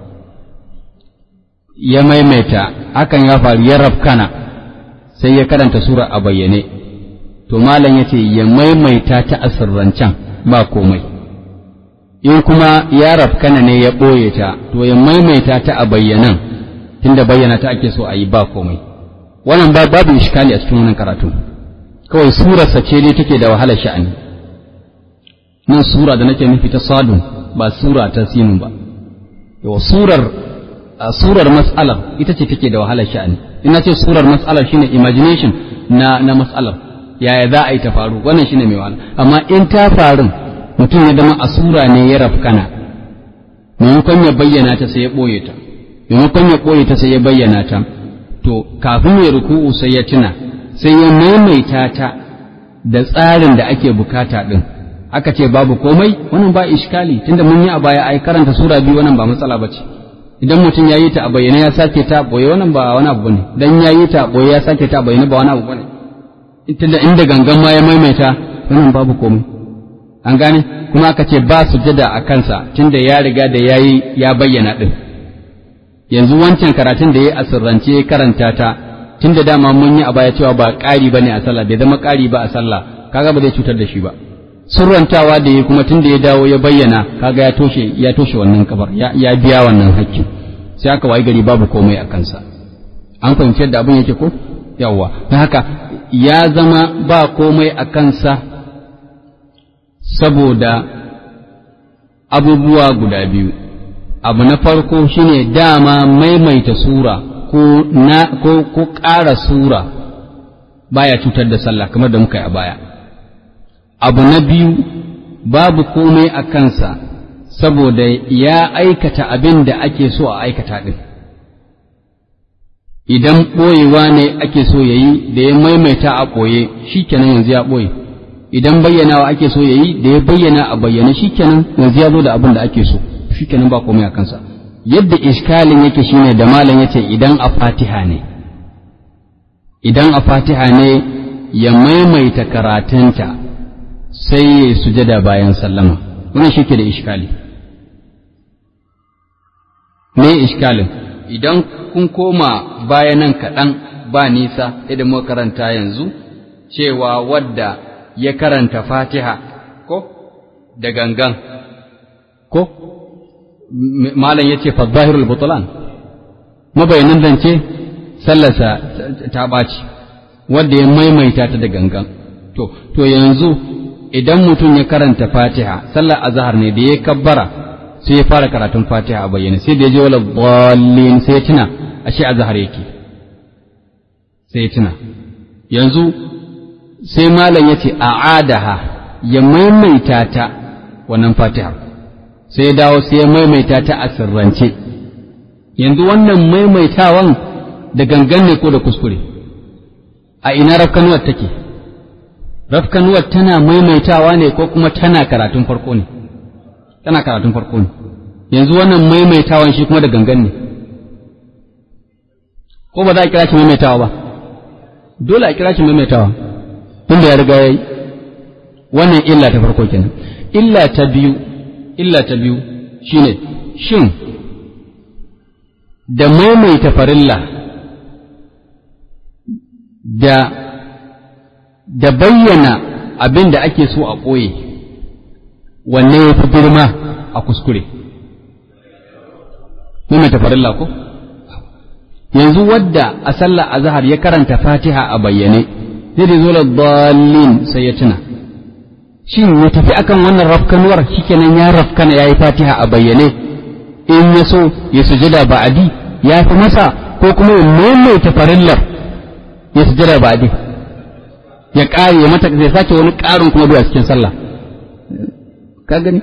ya maimaita hakan ya faru ya rafkana sai ya karanta sura a bayyane to malam yace ya maimaita ta asirrancan ba komai in kuma ya rafkana ne ya boye ta to ya maimaita ta a bayyanan ta tunda bayyana ta ake so a yi ba komai wannan babu iskali a cikin wannan karatu kawai surarsa ce dai take da wahalar sha'ani nan sura da nake nufi ta sadun ba sura ta sinun ba yau surar surar mas'alar ita ce take da wahalar sha'ani ina ce surar mas'alar shine imagination na na mas'alar yaya za a yi ta faru wannan shine mai wahala amma in ta faru mutum ya zama a sura ne ya rafkana maimakon ya bayyana ta sai ya ɓoye ta maimakon ya ɓoye ta sai ya bayyana ta to kafin ya ruku'u sai ya tuna sai ya maimaita ta da tsarin da ake bukata din aka ce babu komai wannan ba iskali tunda mun yi a baya ai karanta sura biyu wannan ba matsala bace idan mutum ya yi ta a bayyane ya sake ta boye wannan ba wani abu bane dan ya yi ta boye ya sake ta bayyane ba wani abu bane tunda inda gangan ma ya maimaita wannan babu komai an gane kuma aka ce ba sujada a kansa tunda ya riga da yayi ya bayyana din yanzu wancan karatun da yayi a sirrance ya karanta ta tunda dama mun yi a baya cewa ba ƙari bane a sallah bai zama ƙari ba a sallah kaga ba zai cutar da shi ba surrantawa da yayi kuma tunda ya dawo ya bayyana kaga ya toshe ya toshe wannan kabar ya, ya biya wannan hakkin sai aka wayi gari babu komai a kansa an fahimci yadda abin yake ko yawa don haka ya zama ba komai a kansa saboda abubuwa guda biyu abu na farko shine dama maimaita sura ko na ko ko ƙara sura baya cutar da sallah kamar da muka yi a baya abu na biyu babu komai a kansa saboda ya aikata abin da ake so a aikata din idan ɓoyewa ne ake so ya yi da ya maimaita a ɓoye shi kenan yanzu ya ɓoye idan bayyanawa ake so ya yi da ya bayyana a bayyane shi kenan yanzu ya zo da abin da ake so shi kenan ba komai a kansa yadda iskalin yake shine da malam yace idan a fatiha ne idan a fatiha ne ya maimaita karatunta sai ya sujada bayan sallama wannan shi ke da iskali me iskalin idan kun koma bayanan kaɗan ba nisa idan muka karanta yanzu cewa wadda ya karanta fatiha ko da gangan ko malam yace fa zahirul butlan mabayanin zance sallarsa ta ɓaci wadda ya maimaita ta da gangan to to yanzu idan mutum ya karanta fatiha sallar azhar ne da ya kabbara sai ya fara karatun fatiha a bayyane sai da ya je wala dhallin sai ya tuna ashe azhar yake sai ya tuna yanzu sai malam yace a'adaha ya maimaita ta wannan fatiha sai ya dawo sai ya maimaita ta a sirrance yanzu wannan maimaitawan da gangan ne ko da kuskure a ina rafkanuwar take rafkanuwar tana maimaitawa ne ko kuma tana karatun farko ne tana karatun farko ne yanzu wannan maimaitawan shi kuma da gangan ne ko ba za a kira shi maimaitawa ba dole a kira shi maimaitawa tunda ya riga yayi wannan illa ta farko kenan illa ta biyu illa ta biyu shine shin da maimaita farilla da da bayyana abin da ake so a ɓoye wanne ya fi girma a kuskure maimaita farilla ko yanzu wadda a sallar azhar ya karanta fatiha a bayyane sai da zo da dallin sai ya tuna shin ya tafi akan wannan rafkanuwar shikenan ya rafkana yayi fatiha a bayyane in ya so ya sujada ba'adi ya fi masa ko kuma ya maimaita farillar ya sujada ba'adi ya ƙare ya mata zai sake wani ƙarin kuma zuwa cikin sallah ka gani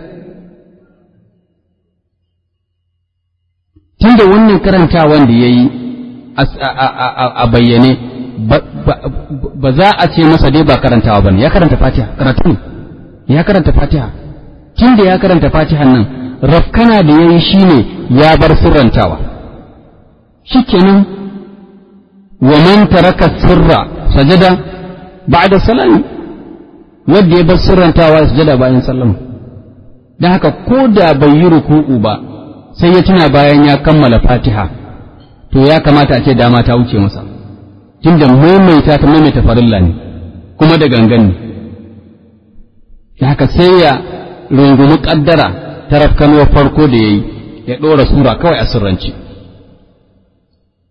tunda wannan karantawan da yayi a bayyane ba za a ce masa dai ba karantawa bane ya karanta fatiha karatu ne ya karanta fatiha tunda ya karanta fatihan nan rafkana da yayi shine ya bar sirrantawa shikenan wa man taraka sirra sajada ba'da salami wanda ya bar sirrantawa sujada bayan sallama dan haka ko da bai yi ruku'u ba sai ya tuna bayan ya kammala fatiha to ya kamata a ce dama ta wuce masa tunda maimaita ta maimaita farilla ne kuma da gangan ne da haka sai ya rungumi kaddara ta rafkanuwar farko da ya yi ya ɗora sura kawai a sirranci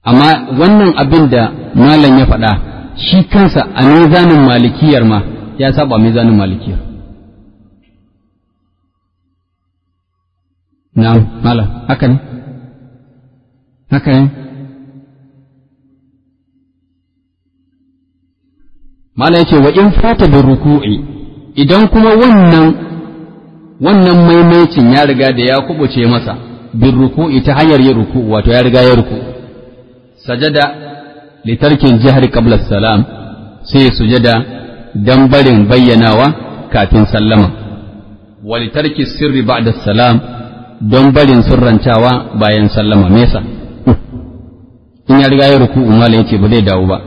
amma wannan abin da malam ya faɗa shi kansa a mizanin malikiyar ma ya saba mizanin malikiyar. na'am malam haka ne haka ne malam yace wa in fata bi ruku'i idan kuma wannan wannan maimaicin ya riga da ya kubuce masa bin ruku'i ta hanyar yin ruku'u wato ya riga ya ruku'u sajada litarkin jihar qabla salam sai ya sujada dan barin bayyanawa kafin sallama wa litarki sirri ba'da salam don barin sirrantawa bayan sallama me yasa in ya riga ya ruku'u mallan yace ba zai dawo ba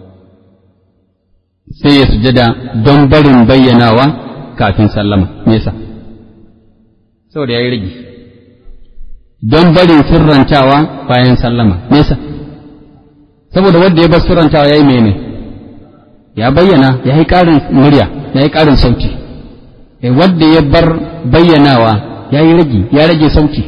sai ya sujada don barin bayyanawa kafin sallama me yasa saboda yayi rigi don barin sirrantawa bayan sallama me yasa saboda wanda ya bar sirrantawa yayi mene ya bayyana yayi karin murya yayi karin sauti eh wanda ya bar bayyanawa yayi rigi ya rage sauti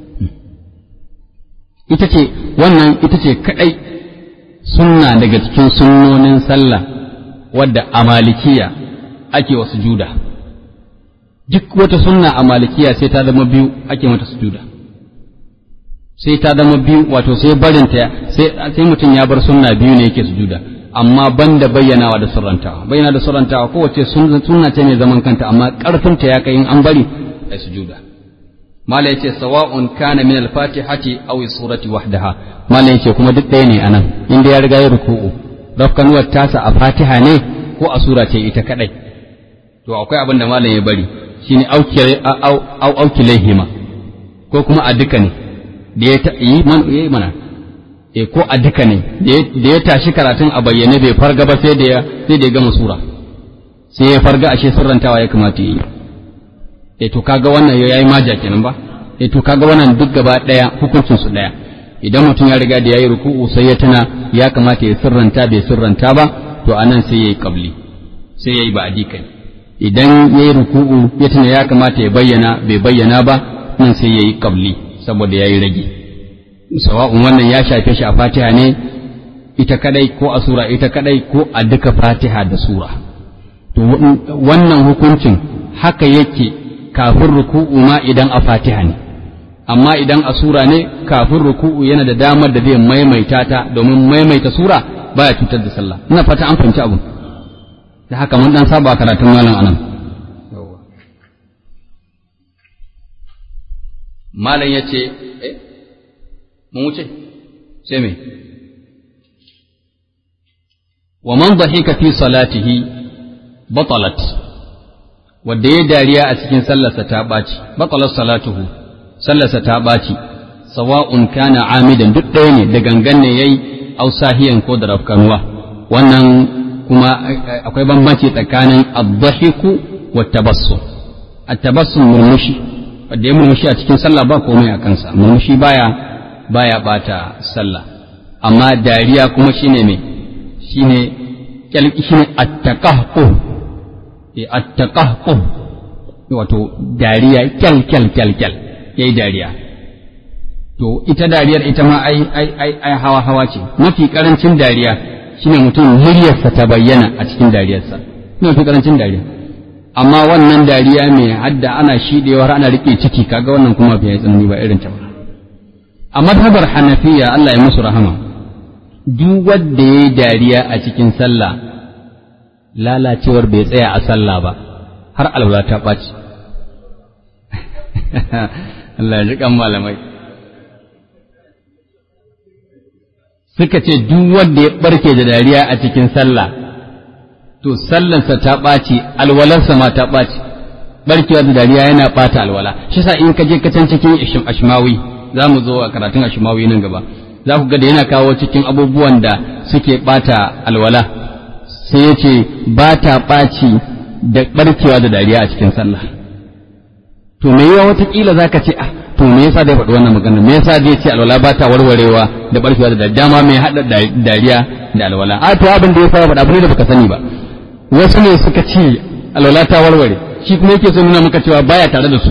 ita ce wannan ita ce kadai sunna daga cikin sunnonin sallah wadda a malikiya ake wa sujuda duk wata sunna a malikiya sai ta zama biyu ake mata sujuda sai ta zama biyu wato sai barinta sai sai mutum ya bar sunna biyu ne yake sujuda amma banda bayyanawa da sirrantawa bayyana da sirrantawa kowace sunna ce mai zaman kanta amma karfinta ya kai in an bari ai sujuda mala yace sawa'un kana min al-fatihati aw surati wahdaha mala yace kuma duk ɗaya ne anan inda ya riga ya ruku'u rafkanuwar tasa a fatiha ne ko a sura ce ita kadai to akwai abin da malam ya bari shine auki au au auki lahima ko kuma a duka ne da ya yi man yayi mana eh ko a duka ne da ya tashi karatun a bayyane bai farga ba sai da ya sai da ya gama sura sai ya farga ashe sirrantawa ya kamata yi eh to kaga wannan yayi maja kenan ba eh to kaga wannan duk gaba daya hukuncin su daya idan mutum ya riga da yayi ruku'u sai ya tana ya kamata ya sirranta bai sirranta ba to anan sai yayi qabli sai yayi ba'di kai idan yayi ruku'u ya tana ya kamata ya bayyana bai bayyana ba nan sai yayi qabli saboda yayi rage sawa'un wannan ya shafe shi a Fatiha ne ita kadai ko a sura ita kadai ko a duka Fatiha da sura to wannan hukuncin haka yake kafin ruku'u ma idan a Fatiha ne amma idan a sura ne kafin ruku'u yana da damar da zai maimaita ta domin maimaita sura baya cutar da sallah ina fata an fahimci abun da haka mun dan saba karatun malam anan malam yace eh mun wuce sai me wa man dhahika fi salatihi batalat wanda ya dariya a cikin sallarsa ta baci batalat salatuhu sallarsa ta ɓaci sawa'un kana amidan duk ɗaya ne da gangan ne yayi aw sahiyan ko da rafkanuwa wannan kuma akwai bambanci tsakanin ad-dhahiku wa tabassum at-tabassum murmushi wanda ya murmushi a cikin sallah ba komai a kansa murmushi baya baya bata sallah amma dariya kuma shine me shine kyalki shine at-taqahqu at-taqahqu wato dariya kyal kyal kyal kyal yayi dariya to ita dariyar ita ma ai ai ai ai hawa hawa ce mafi karancin dariya shine mutum muryarsa ta bayyana a cikin dariyarsa mafi karancin dariya amma wannan dariya mai hadda ana shidewa har ana rike ciki kaga wannan kuma bai yi tsanani ba irin ta ba a madhabar hanafiya Allah ya musu rahama duk wanda yayi dariya a cikin sallah lalacewar bai tsaya a sallah ba har alwala ta ɓaci Allah ya kan malamai suka ce duk wanda ya barke da dariya a cikin sallah to sallansa ta ɓaci alwalarsa ma ta ɓaci barkewa da dariya yana ɓata alwala shi sa in ka je ka can cikin ashmawi za mu zo a karatun ashmawi nan gaba za ku ga da yana kawo cikin abubuwan da suke ɓata alwala sai ya ce ba ta ɓaci da barkewa da dariya a cikin sallah to me yawa watakila za ka ce ah to me yasa dai faɗi wannan magana me yasa dai ce alwala ba ta warwarewa da barkewa da dama mai haɗa dariya da alwala a to abin da yasa faɗa abin da baka sani ba wasu ne suka ce alwala ta warware shi kuma yake so nuna maka cewa baya tare da su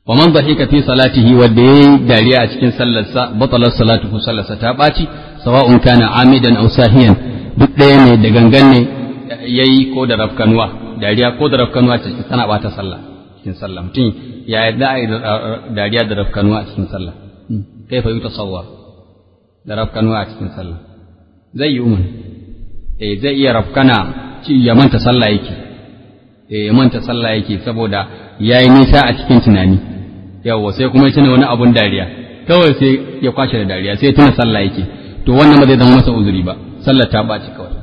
wa man dhahika fi salatihi wadda yayi dariya a cikin sallarsa batalat salatuhu sallarsa ta baci sawa'un kana amidan aw sahiyan duk ɗaya ne da gangan ne yayi ko da rafkanuwa dariya ko da rafkanuwa ce tana bata sallah cikin sallah mutum ya yadda ai dariya da rafkanuwa a cikin sallah kaifa yutasawwar da rafkanuwa a cikin sallah zai yi umun eh zai iya rafkana ci ya manta sallah yake eh ya manta sallah yake saboda yayi nisa a cikin tunani yawa sai kuma ya tuna wani abun dariya kawai sai ya kwashe da dariya sai ya tuna sallah yake to wannan ba zai zama masa uzuri ba sallar ta baci kawai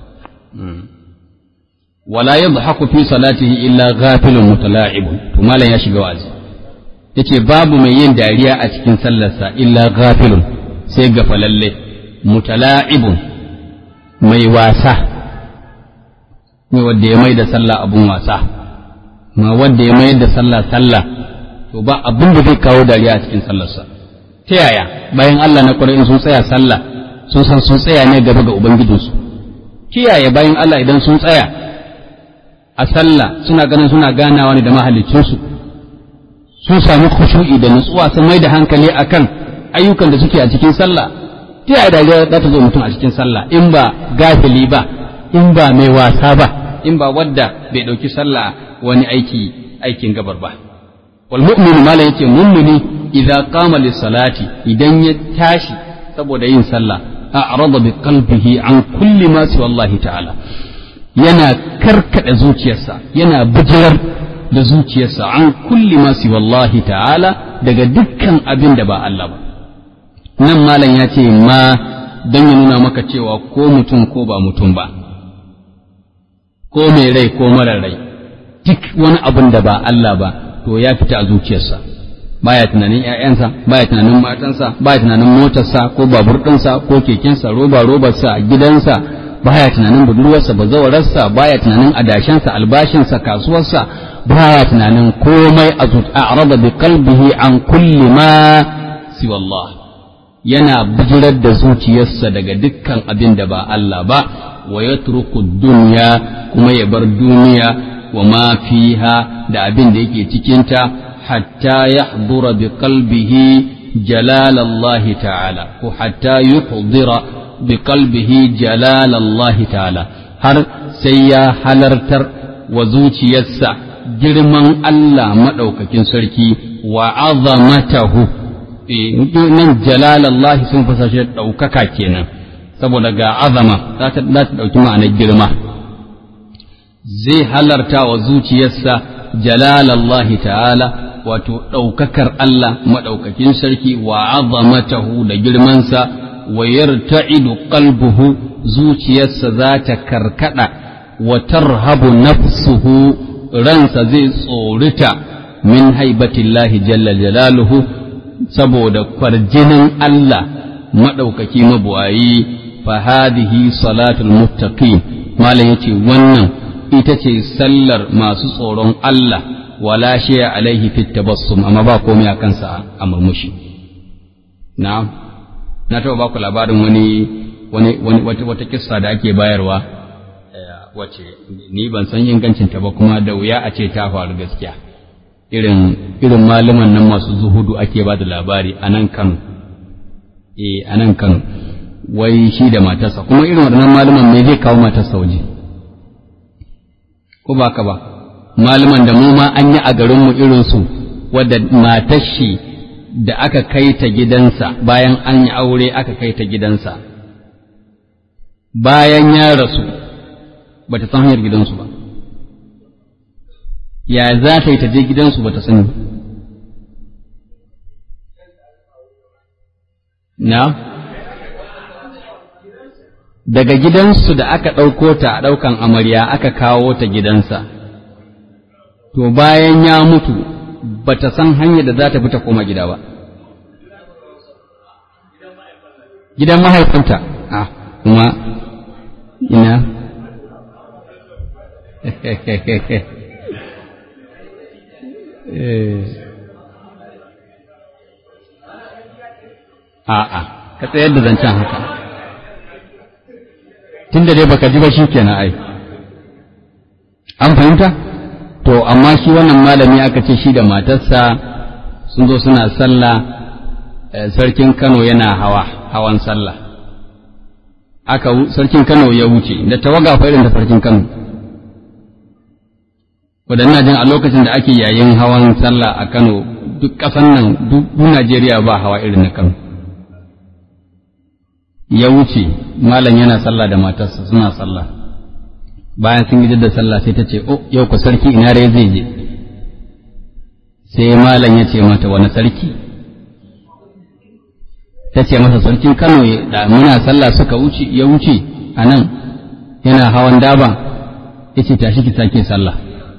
wala yadhaku fi salatihi illa ghafilun mutala'ibun to malan ya shiga wazi yace babu mai yin dariya a cikin sallarsa illa ghafilun sai gafalalle mutala'ibun mai wasa ne wanda ya mai da sallah abun wasa ma wanda ya mai da sallah sallah to ba abin da zai kawo dariya a cikin sallarsa ta yaya bayan Allah na kwarai sun tsaya sallah sun san sun tsaya ne gaba ga ubangijinsu kiyaye bayan Allah idan sun tsaya a sallah suna ganin suna ganawa ne da mahaliccinsu sun sami khushu'i da nutsuwa sun mai da hankali akan ayyukan da suke a cikin sallah ta yaya dariya za ta zo mutum a cikin sallah in ba gafili ba in ba mai wasa ba in ba wadda bai dauki sallah wani aiki aikin gabar ba wal mu'minu mala yace mu'mini idza qama lis salati idan ya tashi saboda yin sallah a'rada bi qalbihi an kulli ma siwa Allah ta'ala yana karkada zuciyarsa yana bijirar da zuciyarsa an kulli ma siwa Allah ta'ala daga dukkan abin da ba Allah ba nan malam ya ce ma dan ya nuna maka cewa ko mutum ko ba mutum ba ko mai rai ko mara rai duk wani abin da ba Allah ba to ya fita a zuciyarsa baya tunanin ƴaƴansa baya tunanin matansa baya tunanin motarsa ko babur ɗinsa ko kekensa roba robarsa gidansa baya tunanin budurwarsa bazawararsa baya tunanin adashinsa albashinsa kasuwarsa baya tunanin komai a a'rada bi qalbihi an kulli ma siwa Allah yana bijirar da zuciyarsa daga dukkan abin da ba Allah ba wa yatruku dunya kuma ya bar duniya wa ma fiha da abin da yake cikinta hatta yahdura bi qalbihi jalal Allah ta'ala ko hatta yuhdira bi qalbihi jalal Allah ta'ala har sai ya halartar wa zuciyarsa girman Allah madaukakin sarki wa azamatahu nan jalal Allah sun fasashe daukaka kenan saboda ga azama za ta dauki ma'anar girma zai halarta wa zuciyarsa jalal Allah ta'ala wato ɗaukakar Allah maɗaukakin sarki wa azamatahu da girmansa wa yarta'idu qalbuhu zuciyarsa za ta karkada wa tarhabu nafsuhu ransa zai tsorita min haibatillahi jalla jalaluhu saboda kwarjinin Allah maɗaukaki mabuwayi fa hadhihi salatul muttaqin malam yace wannan ita ce sallar masu tsoron Allah wala shay'a alaihi fit tabassum amma ba komai a kansa a murmushi na'am na taɓa ba ku labarin wani wani wani wata wata kissa da ake bayarwa wace ni ban san ingancin ta ba kuma da wuya a ce ta faru gaskiya irin irin malaman nan masu zuhudu ake ba da labari a nan Kano eh a nan Kano wai shi da matarsa kuma irin waɗannan malaman me zai kawo matarsa waje ko ba ka ba malaman da mu ma an yi a garinmu irinsu wadda matar shi da aka kai ta gidansa bayan an yi aure aka kai ta gidansa bayan ya rasu ba ta san hanyar gidansu ba ya za ta yi ta je gidansu ba ta sani na daga gidansu da aka ɗauko ta a ɗaukan amarya aka kawo ta gidansa to bayan ya mutu ba ta san hanyar da za ta fi ta koma gida ba gidan mahaifinta a kuma ina a'a ka tsayar da zancen haka tun da dai baka ji ba shi kenan ai an fahimta to amma shi wannan malami aka ce shi da matarsa sun zo suna sallah, sarkin Kano yana hawa hawan sallah, aka sarkin Kano ya wuce da tawaga fa irin da sarkin Kano, wadannan jin a lokacin da ake yayin hawan sallah a Kano duk ƙasan nan duk Najeriya ba hawa irin na Kano. Ya wuce malam yana sallah da matarsa suna sallah, bayan sun yi da sallah sai ta ce, oh yau ku sarki ina rai zai je, sai malam ya ce mata wani sarki, ta ce masa sarkin Kano da muna sallah suka wuce ya wuce a nan yana hawan daba, ya ce tashi ki sake sallah.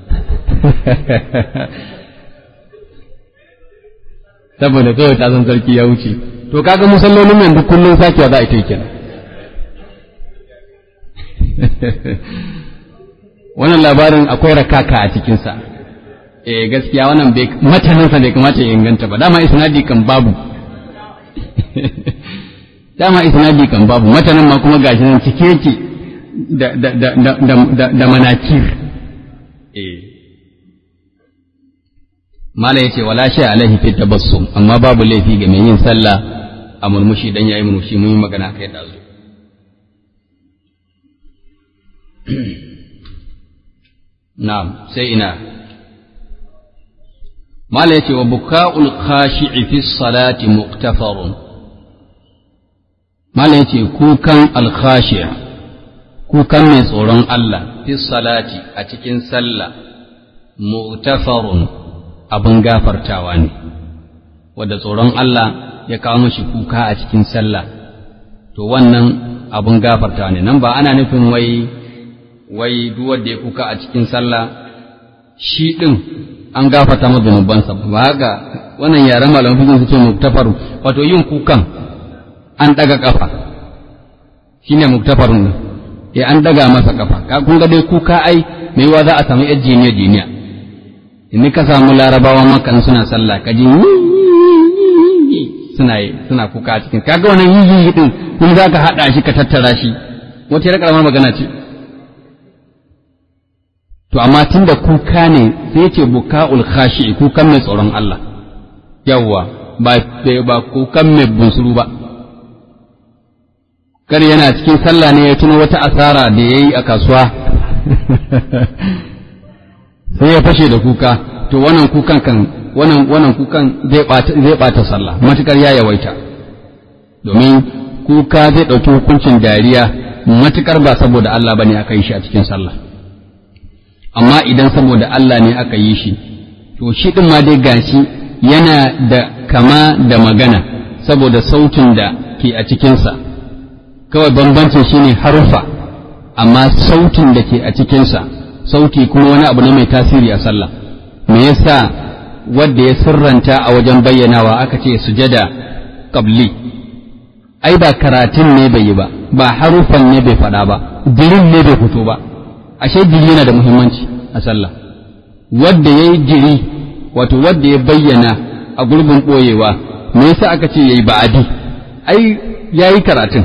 Saboda kawai ta san sarki ya wuce, to kaga musallolin nan duk kullum sakewa za a ita kenan. Wannan labarin akwai rakaka a cikinsa, eh gaskiya wannan bai mataninsa bai kamata ya inganta ba, dama isnadi kan babu. Dama isnadi kan babu, matanin ma kuma gashi nan cike yake da da da da da, da manakir. Eh mala yace wala shay alaihi fi tabassum, amma babu laifi ga mai yin sallah a murmushi dan yayi murmushi, mun yi magana kai da zu. Na'am, sai ina mala yace wa buka'ul khashi'i fi salati muqtafarun. Mala yace kukan al-khashi' kukan mai tsoron Allah fi salati a cikin sallah muqtafarun abin gafartawa ne, wadda tsoron Allah ya kawo mashi kuka a cikin sallah, to wannan abin gafartawa ne. Nan ba ana nufin wai wai duk wanda ya kuka a cikin sallah shi din an gafarta masa zunubansa ba haka. Wannan yaran malamin fiqh su ce muktafaru, wato yin kukan an daga kafa shine muktafarun ne, eh an daga masa kafa. Ka kun ga dai kuka ai mai wa za a samu yar jiniya jiniya, in ka samu larabawa makan suna sallah kaji suna suna kuka a cikin, kaga wannan yiyi din kun za ka hada shi ka tattara shi wata yar karamar magana ce. To amma tunda kuka ne sai yace buka'ul khashi, kukan mai tsoron Allah, yawa ba ba kukan mai bunsuru ba. Kar yana cikin sallah ne ya tuno wata asara da yayi a kasuwa sai ya fashe da kuka, to wannan kukan kan wannan wannan kukan zai bata zai bata sallah matukar ya yawaita, domin kuka zai dauki hukuncin dariya matukar ba saboda Allah bane aka yi shi a cikin sallah. Amma idan saboda Allah ne aka yi shi, to shi din ma dai gashi yana da kama da magana saboda sautin da ke a cikin sa, kawai bambancin shine harufa, amma sautin da ke a cikin sa, sauti kuma wani abu ne mai tasiri a sallah. Me yasa wanda ya sirranta a wajen bayyanawa aka ce sujada qabli? Ai ba karatun ne bai yi ba, ba harufan ne bai faɗa ba, dirin ne bai fito ba. Ashe diri yana da muhimmanci a sallah. Wanda yayi diri, wato wanda ya bayyana a gurbin boyewa, me yasa aka ce yayi ba'adi? Ai yayi karatun,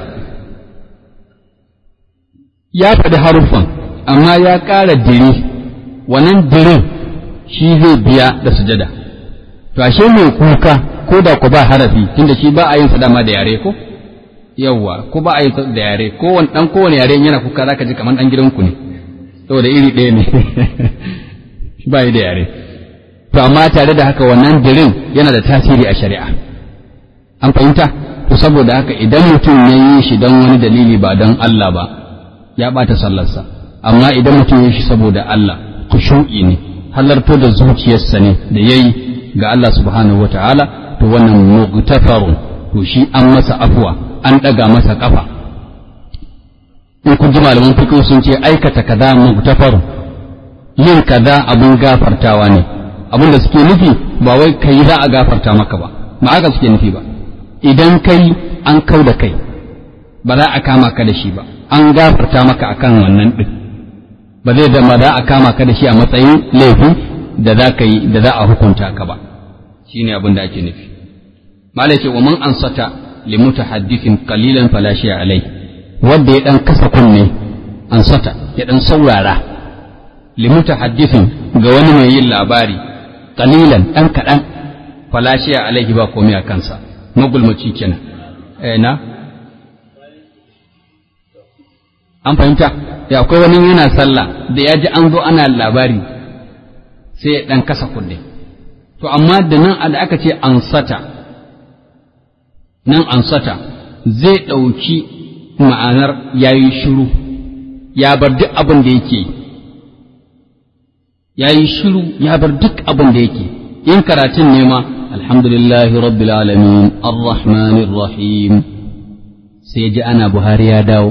ya faɗi harufan amma ya ƙara diri, wannan dirin shi zai biya da sujada. To ashe mai kuka ko da ku ba harafi, tunda shi ba a yin sa dama da yare ko yawwa, ko ba a yin sa da yare, ko wani dan kowane yare yana kuka zaka ji kaman dan gidanku ne, saboda iri ɗaya ne ba yi da yare. To amma tare da haka wannan dirin yana da tasiri a shari'a, an fahimta? To saboda haka idan mutum ya yi shi don wani dalili ba don Allah ba, ya ɓata sallarsa. Amma idan mutum ya yi shi saboda Allah, khushu'i ne, halarto da zuciyarsa ne da yayi ga Allah subhanahu wataala, to wannan mughtafarun, to shi an masa afwa, an daga masa kafa. In kun ji malaman fiqh sun ce aikata kaza mughtafarun, yin kaza abun gafartawa ne. Abun da suke nufi ba wai kai za a gafarta maka ba, ba haka suke nufi ba. Idan kai an kau da kai, ba za a kama ka da shi ba, an gafarta maka akan wannan din, ba zai zama za a kama ka da shi a matsayin laifi da za ka yi da za a hukunta ka ba. Shi ne abin da ake nufi. Malai ce wa man ansata li mutahaddithin qalilan fala shay'a alai, wanda ya dan kasa kunne ansata ya dan saurara li mutahaddithin ga wani mai yin labari qalilan dan kadan falashiya alaihi ba komai a kansa magulmaci kenan eh na an fahimta ya akwai wani yana sallah da ya ji an zo ana labari sai ya dan kasa kunne to amma da nan da aka ce ansata nan ansata zai ɗauki ma'anar yayi shiru ya bar duk abin da yake yayi shiru ya bar duk abin da yake in karatun ne ma alhamdulillahi rabbil alamin arrahmanir rahim sai ji ana Buhari ya dawo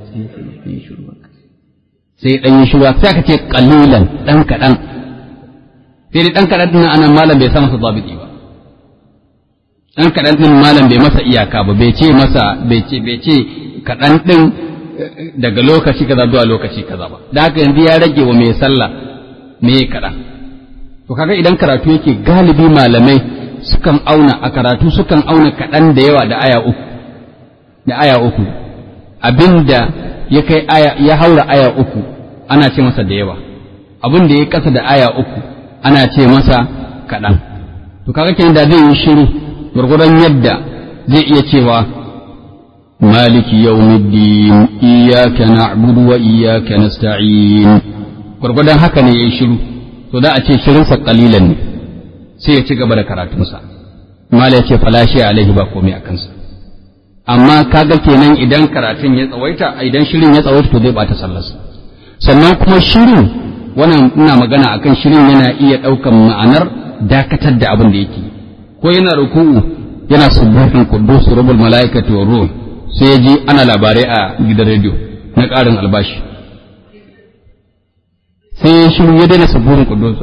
sai dan yi shiru sai aka ce qalilan dan kadan sai dan kadan din anan malam bai sa masa zabiti ba dan kadan din malam bai masa iyaka ba bai ce masa bai ce bai ce kadan din daga lokaci kaza zuwa lokaci kaza ba da haka yanzu ya rage wa mai sallah me kadan to kaga idan karatu yake galibi malamai sukan auna a karatu sukan auna kadan da yawa da aya uku da aya uku abinda ya kai aya ya haura aya uku ana ce masa da yawa abin da ya kasa da aya uku ana ce masa kaɗan to kaga kenan da zai yi shiru gurgurdan yadda zai iya cewa maliki yawmiddin iyyaka na'budu wa iyyaka nasta'in gurgurdan haka ne yayi shiru to da a ce shirin sa qalilan ne sai ya ci gaba da karatunsa mala ya ce falashi alaihi ba komai akan sa amma kaga kenan idan karatun ya tsawaita idan shirin ya tsawaita to zai bata sallarsa sannan kuma shirin wannan ina magana akan shirin yana iya daukan ma'anar dakatar da abin da yake ko yana ruku'u yana subbuhin quddus rabbul malaikati war ruh sai ya ji ana labarai a gidan radio na karin albashi sai ya shiru ya daina subbuhin quddus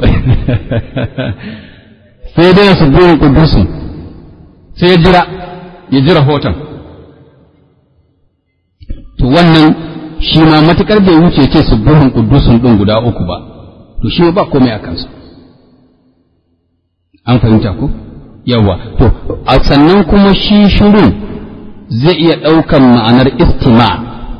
sai ya daina subbuhin quddus sai ya jira ya jira hoton to wannan shi ma matukar bai wuce ce subbuhun quddusun din guda uku ba to shi ba komai a kansa an fahimta ko yawa to a sannan kuma shi shirun zai iya daukan ma'anar istima'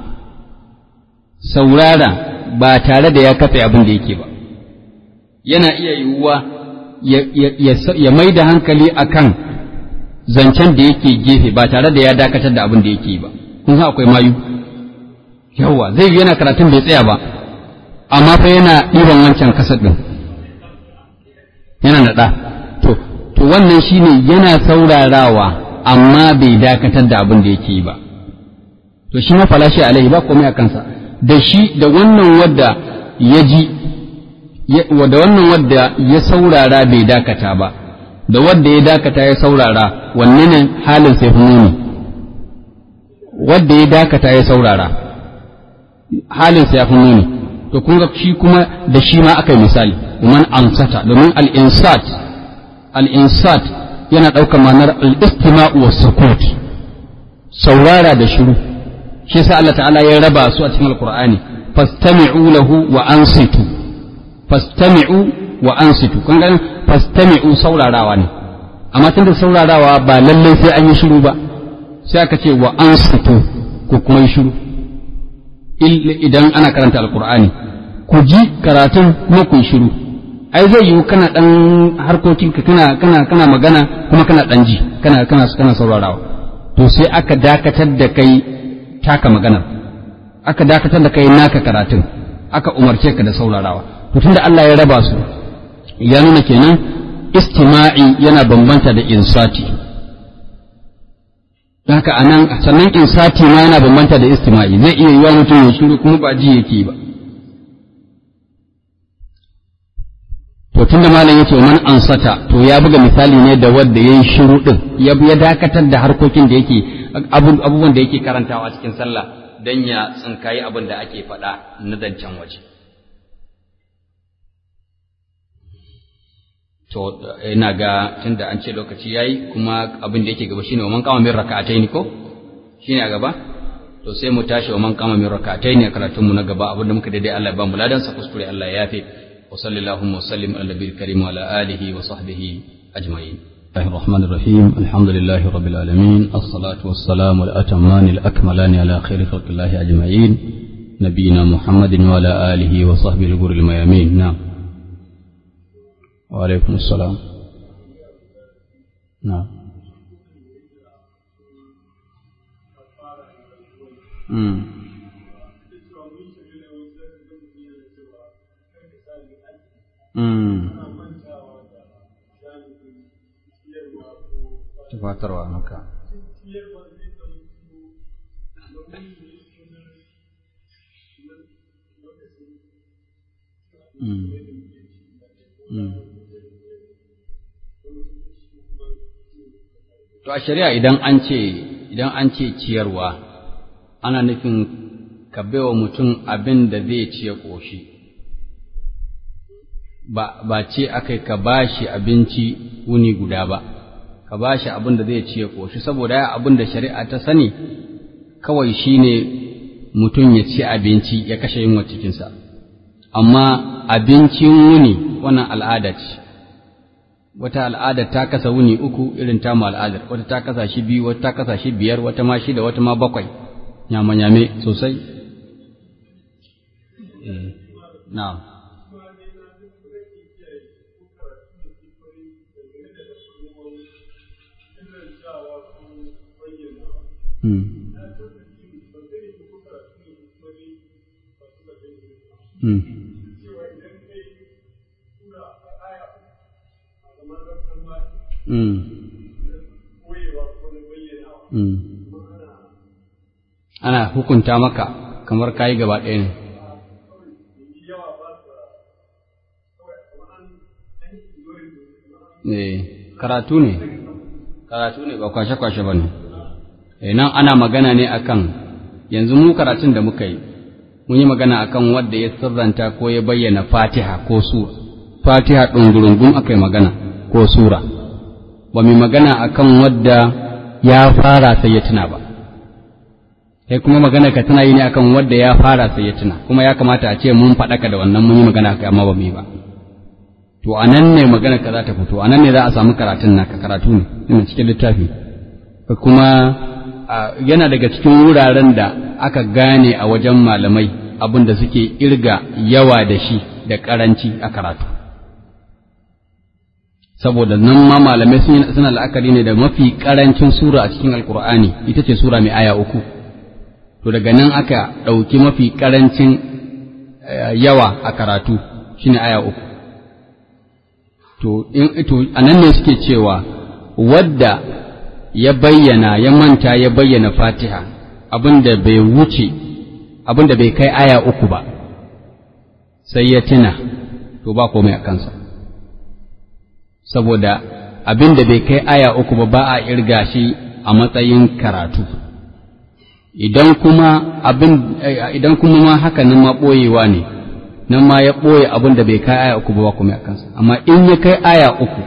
saurara ba tare da ya kafe abin da yake ba yana iya yiwuwa ya mai da hankali akan zancen da yake gefe ba tare da ya dakatar da abin da yake ba kun san akwai mayu yawa zai yi yana karatun bai tsaya ba amma fa yana ɗiban wancan kasar ɗin yana naɗa to to wannan shine yana saurarawa amma bai dakatar da abin da yake yi ba to shi ma falashi alaihi ba komai a kansa da shi da wannan wadda ya ji da wannan wadda ya saurara bai dakata ba da wadda ya dakata ya saurara wanne ne halin sai hununi wadda ya dakata ya saurara halinsa ya fi nuni to kun ga shi kuma da shi ma aka yi misali man ansata domin al-insat al-insat yana ɗaukar ma'anar al-istima'u was sukut saurara da shiru shi yasa Allah ta'ala ya raba su a cikin alqur'ani fastami'u lahu wa ansitu fastami'u wa ansitu kun ga fastami'u saurarawa ne amma tunda saurarawa ba lalle sai an yi shiru ba sai aka ce wa ansitu ko kuma yi shiru idan ana karanta alkur'ani ku ji karatun kuma ku shiru ai zai yiwu kana dan harkokinka kana kana kana magana kuma kana dan ji kana kana kana saurarawa to sai aka dakatar da kai taka magana aka dakatar da kai naka karatun aka umarce ka da saurarawa to tunda Allah ya raba su ya nuna kenan istima'i yana bambanta da insati haka anan sannan insati ma yana bambanta da istima'i zai iya yiwa mutum ya shiru kuma ba ji yake ba to tunda malam yace man ansata to ya buga misali ne da wanda yayi shiru din ya ya dakatar da harkokin da yake abubuwan da yake karantawa cikin sallah dan ya tsinkayi abin da ake faɗa na zancen waje to ina ga tunda an ce lokaci yayi kuma abin da yake gaba shine man kama min rak'ataini ko shine a gaba to sai mu tashi man kama min rak'ataini a karatun mu na gaba abin da muka daidai Allah ya ba mu ladan sa kuskure Allah ya yafe wa sallallahu wa sallim ala nabiyil karim wa ala alihi wa sahbihi ajma'in الرحمن الرحيم الحمد لله رب العالمين الصلاة والسلام الأتمان الأكملان على خير خلق الله أجمعين نبينا محمد وعلى آله وصحبه الغر الميامين نعم وعليكم السلام na mm mm tufatarwa haka mm mm to a shari'a idan an ce idan an ce ciyarwa ana nufin ka baiwa mutum abin da zai ci ya ƙoshi ba ba ce akai ka bashi abinci wuni guda ba ka bashi abin da zai ci ya ƙoshi saboda ya abin da shari'a ta sani kawai shine mutum ya ci abinci ya kashe yunwa cikinsa amma abincin wuni wannan al'ada ce wata al'ada ta kasa wuni uku irin tamu al'adar wata ta kasa shi biyu wata ta kasa shi biyar wata ma shida wata ma bakwai nyama nyame sosai eh na'am hmm hmm Mm. Mm. Ana hukunta maka kamar kayi gaba ɗaya ne. Eh, karatu ne, karatu ne ba kwashe-kwashe ba ne. Eh, nan ana magana ne akan yanzu mu karatun da muka yi, mun yi magana akan wadda ya sirranta ko ya bayyana fatiha ko sura. Fatiha ɗungurungun aka yi magana ko sura. Ba mai magana akan wadda ya fara sai ya tuna ba, sai kuma magana ka tana yi ne akan wadda ya fara sai ya tuna, kuma ya kamata a ce mun faɗaka da wannan mun yi magana kai amma ba mu yi ba. To a nan ne magana ka za ta fito, a nan ne za a samu karatun naka karatu ne, ina cikin littafi. Kuma yana daga cikin wuraren da aka gane a wajen malamai abin da suke irga yawa da shi da ƙaranci a karatu. Saboda nan ma malamai suna la'akari ne da mafi karancin sura a cikin alkur'ani ita ce sura mai aya uku to daga nan aka ɗauki mafi karancin yawa a karatu shine aya uku to to anan ne suke cewa wadda ya bayyana ya manta ya bayyana fatiha abinda bai wuce abinda bai kai aya uku ba sai ya tuna to ba komai a kansa saboda abin da bai kai aya uku ba ba a irga shi a matsayin karatu idan kuma abin idan kuma ma haka nan ma boyewa ne nan ma ya boye abin da bai kai aya uku ba ba kuma a kansa amma in ya kai aya uku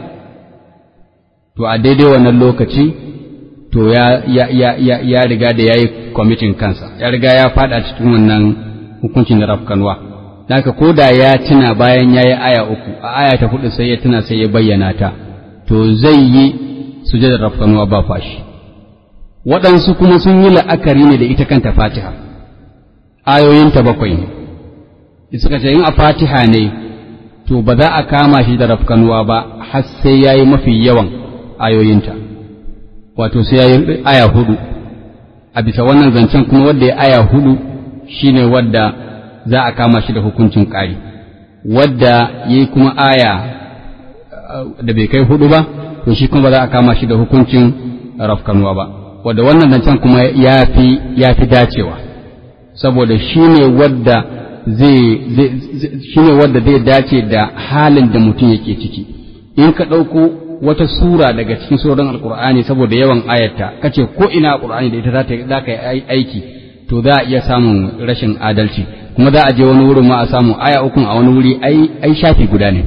to a daidai wannan lokaci to ya ya ya ya, ya riga da yayi committing kansa ya riga ya fada cikin wannan hukuncin da rafkanwa haka ko da ya tuna bayan ya yi aya uku a aya ta hudu sai ya tuna sai ya bayyana ta to zai yi sujadar rafkanuwa ba fashi waɗansu kuma sun yi la'akari ne da ita kanta fatiha ayoyinta bakwai ne suka ce in a fatiha ne to ba za a kama shi da rafkanuwa ba har sai ya yi mafi yawan ayoyinta wato sai ya yi aya hudu a bisa wannan zancen kuma wadda ya aya hudu shine wadda za a kama shi da hukuncin ƙari wadda ya yi kuma aya da bai kai hudu ba to shi kuma ba za a kama shi da hukuncin rafkanuwa ba wadda wannan zancen kuma ya fi ya fi dacewa saboda shi ne wadda zai shi ne wadda zai dace da halin da mutum yake ciki in ka ɗauko wata sura daga cikin surorin alkur'ani saboda yawan ayarta kace ko ina alkur'ani da ita za ka yi aiki to za a iya samun rashin adalci kuma za a je wani wurin ma a samu aya ukun a wani wuri ai ai shafi guda ne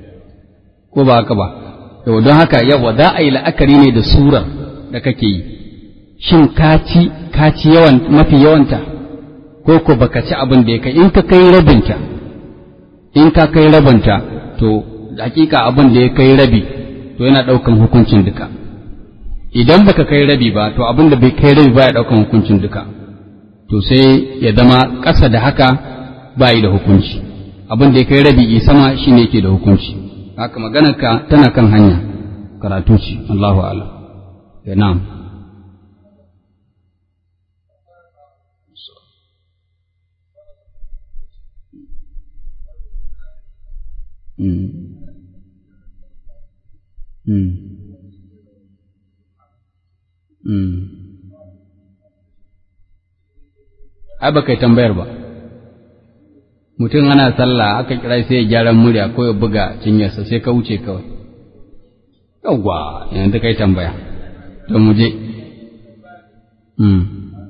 ko ba haka ba yau don haka yawa za a yi la'akari ne da surar da kake yi shin ka ci ka ci yawan mafi yawanta ko ko baka ci abin da ya kai in ka kai rabinta in ka kai rabinta to hakika abin da ya kai rabi to yana daukan hukuncin duka idan baka kai rabi ba to abin da bai kai rabi ba ya daukan hukuncin duka to sai ya zama ƙasa da haka ba yi da hukunci abin da ya kai rabi sama shine yake da hukunci haka maganarka tana kan hanya karatu ce Allahu a'lam. Na'am. Mm. Mm. Mm. Ai ba kai tambayar ba. Mutum ana sallah aka kira sai ya gyaran murya ko ya buga cinyarsa sai ka wuce kawai. Yawwa, yanzu kai tambaya. To mu je. Mm.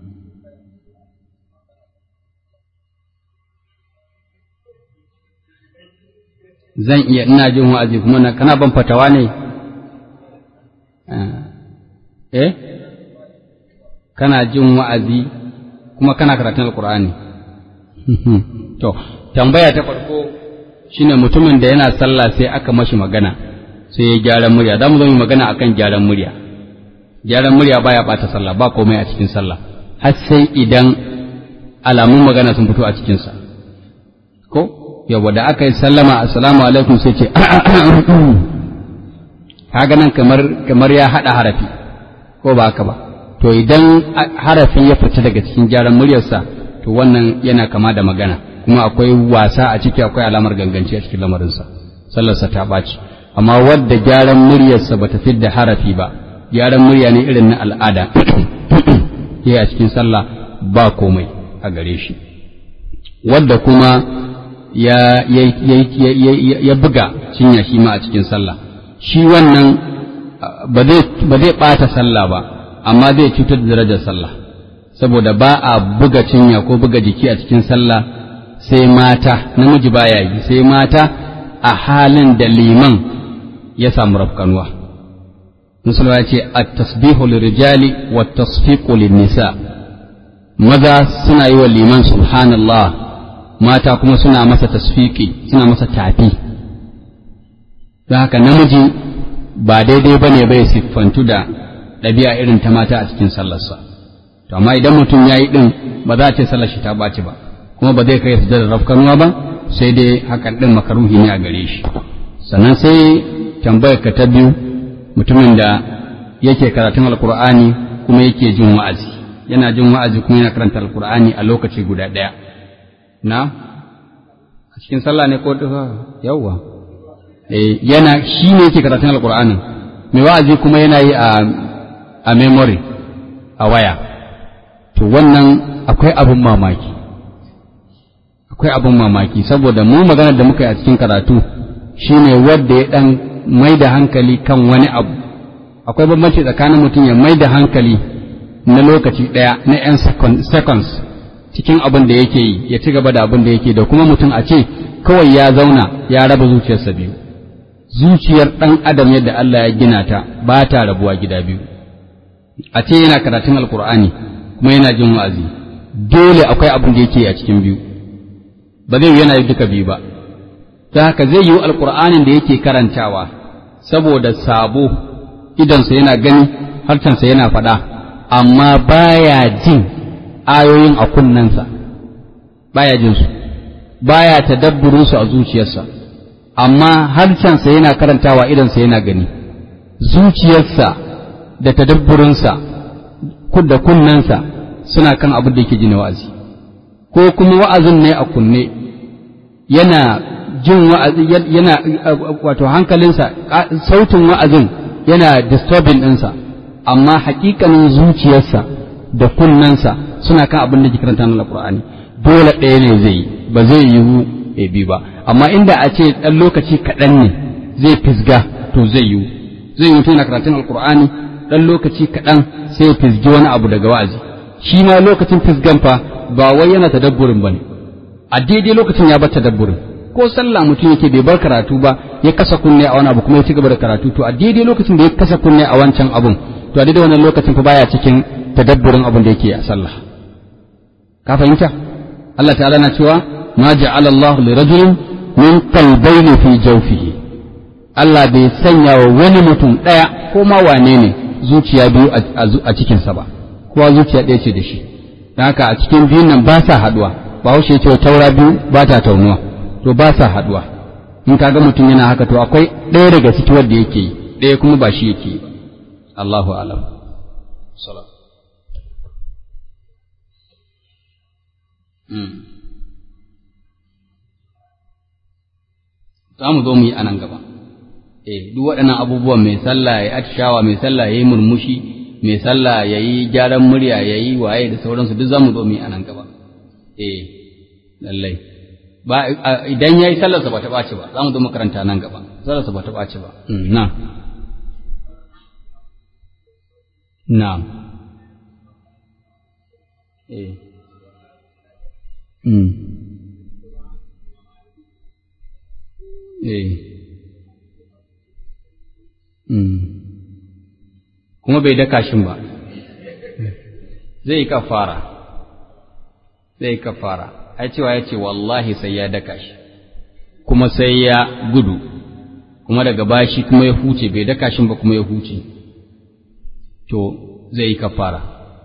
Zan iya ina jin wa'azi kuma na kana ban fatawa ne? Eh? Kana jin wa'azi kuma kana karatun Alƙur'ani. To, tambaya ta farko shine mutumin da yana sallah sai aka mashi magana sai ya gyaran murya. Za mu zo mu magana akan gyaran murya. Gyaran murya baya bata sallah, ba komai a cikin sallah. Har sai idan alamun magana sun fito a cikin sa. Ko? Yawa da aka yi sallama assalamu alaikum sai ce kaga nan kamar kamar ya hada harafi ko ba haka ba. To idan harafin ya fita daga cikin gyaran muryarsa to wannan yana kama da magana kuma akwai wasa a ciki akwai alamar ganganci a cikin lamarinsa sallarsa ta ɓaci. Amma wadda gyaran muryarsa bata fidda harafi ba gyaran murya ne irin na al'ada ya a cikin sallah ba komai a gare shi. Wadda kuma ya ya ya ya buga cinya shi ma a cikin sallah shi wannan ba zai ba zai ɓata sallah ba amma zai cutar da darajar sallah saboda ba a buga cinya ko buga jiki a cikin sallah sai mata, namiji baya yi sai mata a halin da liman ya samu rafkanuwa. Musulma ya ce at-tasbihu lirijali wa tasfiqu lin-nisa. Maza suna yi wa liman subhanallah, mata kuma suna masa tasfiqi, suna masa tafi. Don haka namiji ba daidai bane bai siffantu da ɗabi'a irin ta mata a cikin sallarsa. To amma idan mutum yayi din ba za a ce sallar shi ta ɓaci ba. Kuma ba zai kai sujjadar rafkanuwa ba sai dai hakan din makaruhi ne a gare shi. Sannan sai tambayar ka ta biyu mutumin da yake karatun alkur'ani kuma yake jin wa'azi yana jin wa'azi kuma yana karanta alkur'ani a lokaci guda ɗaya. Na a cikin sallah ne ko yawwa eh yana shi ne yake karatun alkur'anin mai wa'azi kuma yana yi a a memory a waya. To wannan akwai abin mamaki akwai abin mamaki saboda mu maganar da muka yi a cikin karatu shine wanda ya dan mai da hankali kan wani abu. Akwai bambanci tsakanin mutum ya mai da hankali na lokaci ɗaya na ‘yan seconds cikin abin da yake yi ya ci gaba da abin da yake da kuma mutum a ce kawai ya zauna ya raba zuciyarsa biyu. Zuciyar ɗan adam yadda Allah ya gina ta ba ta rabuwa gida biyu. A ce yana karatun alkur'ani kuma yana jin wa'azi dole akwai abin da yake a cikin biyu ba zai yana yi duka biyu ba. Ta haka zai yi alkur'anin da yake karantawa saboda sabo idansa yana gani harcensa yana faɗa amma baya jin ayoyin a kunnensa baya jin su baya tadabburin su a zuciyarsa amma harcensa yana karantawa idansa yana gani zuciyarsa da tadabburinsa da kunnensa suna kan abin da yake ji na wa'azi ko kuma wa'azin ne a kunne yana jin wa'azi yana wato hankalinsa sautin wa'azin yana disturbing ɗinsa amma hakikanin zuciyarsa da kunnensa suna kan abin da ke karanta na Alƙur'ani dole ɗaya ne zai yi ba zai yiwu ya bi ba. Amma inda a ce ɗan lokaci kaɗan ne zai fisga to zai yiwu zai yi mutum yana karatun Alƙur'ani ɗan lokaci kaɗan sai ya fisgi wani abu daga wa'azi shi ma lokacin fisgan fa ba wai yana tadabburin ba ne a daidai lokacin ya bar tadabburin. Ko sallah mutum yake bai bar karatu ba ya kasa kunne a wani abu kuma ya ci gaba da karatu to a daidai lokacin da ya kasa kunne a wancan abun to a daidai wannan lokacin fa baya cikin tadabburin abun da yake a sallah. Ka fahimta? Allah ta'ala na cewa ma ja'ala Allahu li rajulin min qalbayni fi jawfihi. Allah bai sanya wa wani mutum daya ko ma wane ne zuciya biyu a cikin sa ba kowa zuciya ɗaya ce da shi. Dan haka a cikin biyun nan ba sa haduwa ba haushe ya ce taura biyu ba ta taunuwa to ba sa haduwa in kaga mutum yana haka to akwai ɗaya daga ciki wanda yake yi ɗaya kuma ba shi yake ba Allahu a'lam. Salam. Mm. Za mu zo mu yi anan gaba. Eh, duk waɗannan abubuwan mai sallah ya atishawa, mai sallah ya yi murmushi, mai sallah ya yi gyaran murya, ya yi waye da sauransu duk za mu zo mu yi anan gaba. Eh, lallai. Ba idan ya yi sallarsa ba ta ɓaci ba, za mu zo makaranta nan gaba. Sallarsa ba ta ɓaci ba. Na. Na. Eh. Mm. Eh. Mm. Kuma bai daka shin ba. Zai kafara. Zai kafara. Ai cewa yace wallahi sai ya daka shi. Kuma sai ya gudu. Kuma daga bashi kuma ya huce bai daka shin ba kuma ya huce. To zai kafara.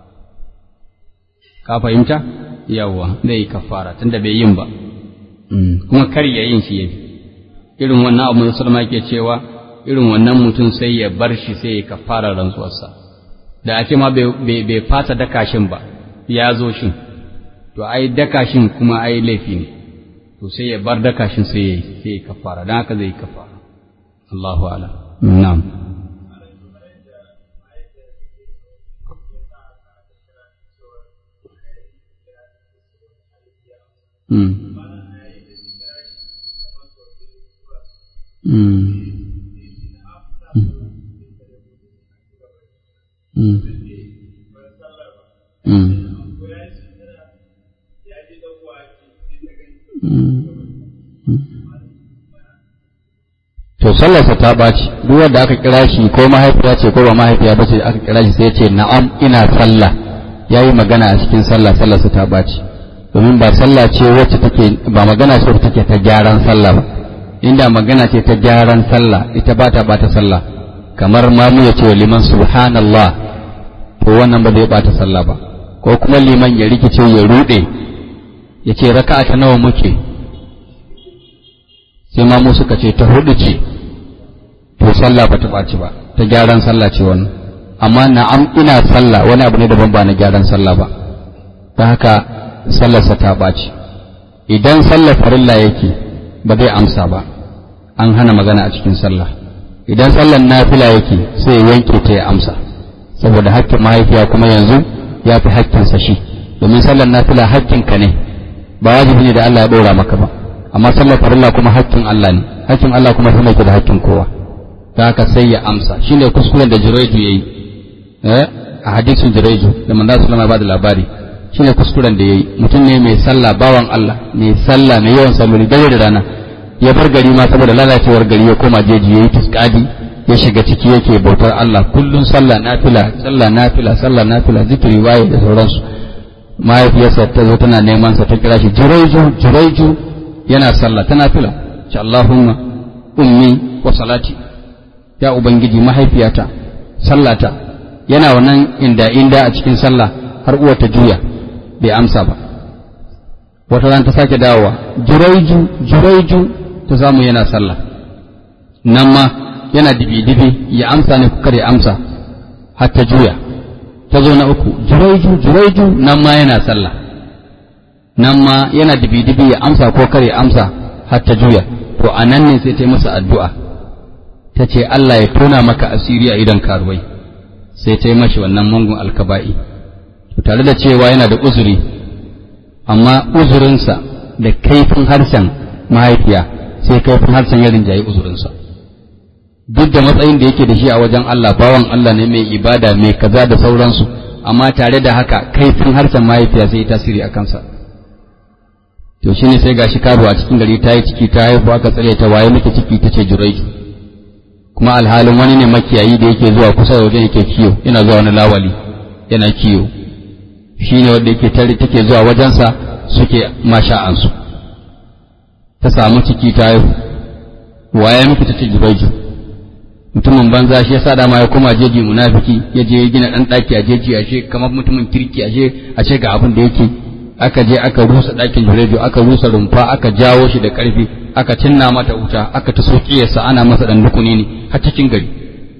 Ka fahimta? Yawwa zai yi kafara tunda bai yin ba. Mm. Kuma kar ya yin shi yafi. Irin wannan abu musulma yake cewa irin wannan mutum sai ya bar shi sai ya kafara rantsuwarsa da ake ma bai fasa dakashin ba ya zo shin to ai dakashin kuma ai laifi ne to sai ya bar dakashin sai ya sai ya kafara dan haka zai kafara Allahu a'lam. Na'am. Mm. Mm. Mm. Mm. To sallarsa ta ɓaci duk wanda aka kira shi ko mahaifiya ce ko ba mahaifiya ba ce aka kira shi sai ya ce na'am ina sallah yayi magana a cikin sallah sallarsa ta ɓaci domin ba sallah ce wacce take ba magana ce wacce take ta gyaran sallah ba inda magana ce ta gyaran sallah ita ba ta bata sallah kamar mamu ya ce wa liman subhanallah to wannan ba zai bata sallah ba ko kuma liman ya rikice ya rude ya ce raka'a ta nawa muke sai mamu suka ce ta hudu ce to sallah ba ta baci ba ta gyaran sallah ce wannan amma na'am ina sallah wani abu ne daban ba na gyaran sallah ba ta haka sallarsa ta baci idan sallar farilla yake ba zai amsa ba an hana magana a cikin sallah idan sallar nafila yake sai ya yanke ta ya amsa saboda haƙƙin mahaifiya kuma yanzu ya fi haƙƙinsa shi domin sallar nafila haƙƙinka ne ba wajibi ne da Allah ya ɗora maka ba amma sallar farilla kuma haƙƙin Allah ne haƙƙin Allah kuma sai ke da haƙƙin kowa da haka sai ya amsa shine kuskuren da Jurayju yayi eh a hadisin Jurayju da manzo sallallahu alaihi wasallam ya bada labari shine kuskuren da yayi mutum ne mai sallah bawan Allah mai sallah mai yawan salloli dare da rana ya bar gari ma saboda lalacewar gari ya koma jeji yayi tiskadi ya shiga ciki yake bautar Allah kullun sallah nafila sallah nafila sallah nafila zikiri waye da sauransu mahaifiyarsa ta zo tana neman sa ta kira shi Jurayju Jurayju yana sallah ta nafila ce Allahumma ummi wa salati ya ubangiji mahaifiyata sallata yana wannan inda inda a cikin sallah har uwar ta juya bai amsa ba wata ran ta sake dawowa Jurayju Jurayju ta samu yana sallah nan ma yana dibi-dibi ya amsa ne kare amsa har ta juya ta zo na uku Jurayju Jurayju nan ma yana sallah nan ma yana dibi-dibi ya amsa ko kare amsa har ta juya to anan ne sai ta yi masa addu'a ta ce Allah ya tona maka asiri a idan karuwai sai ta yi mashi wannan mangun alkaba'i to tare da cewa yana da uzuri amma uzurinsa da kaifin harshen mahaifiya sai kaifin harshen ya rinjayi uzurinsa duk da matsayin da yake da shi a wajen Allah bawan Allah ne mai ibada mai kaza da sauransu amma tare da haka kaifin harshen mahaifiya sai tasiri a kansa to shine sai gashi karuwa a cikin gari ta yi ciki ta haifu aka tsare ta waye miki ciki ta ce Jurayju kuma alhalin wani ne makiyayi da yake zuwa kusa da wajen yake kiyo yana zuwa wani lawali yana kiyo shine wanda yake tare take zuwa wajensa suke masha'ansu ta samu ciki ta haifu waye miki ta ce Jurayju mutumin banza shi yasa dama ya koma jeji munafiki ya je ya gina dan daki a jeji ashe kamar mutumin kirki ashe ashe ga abin da yake aka je aka rusa dakin Jurayju aka rusa rumfa aka jawo shi da karfi aka cinna mata wuta aka ta soki yasa ana masa dan dukuni ne har cikin gari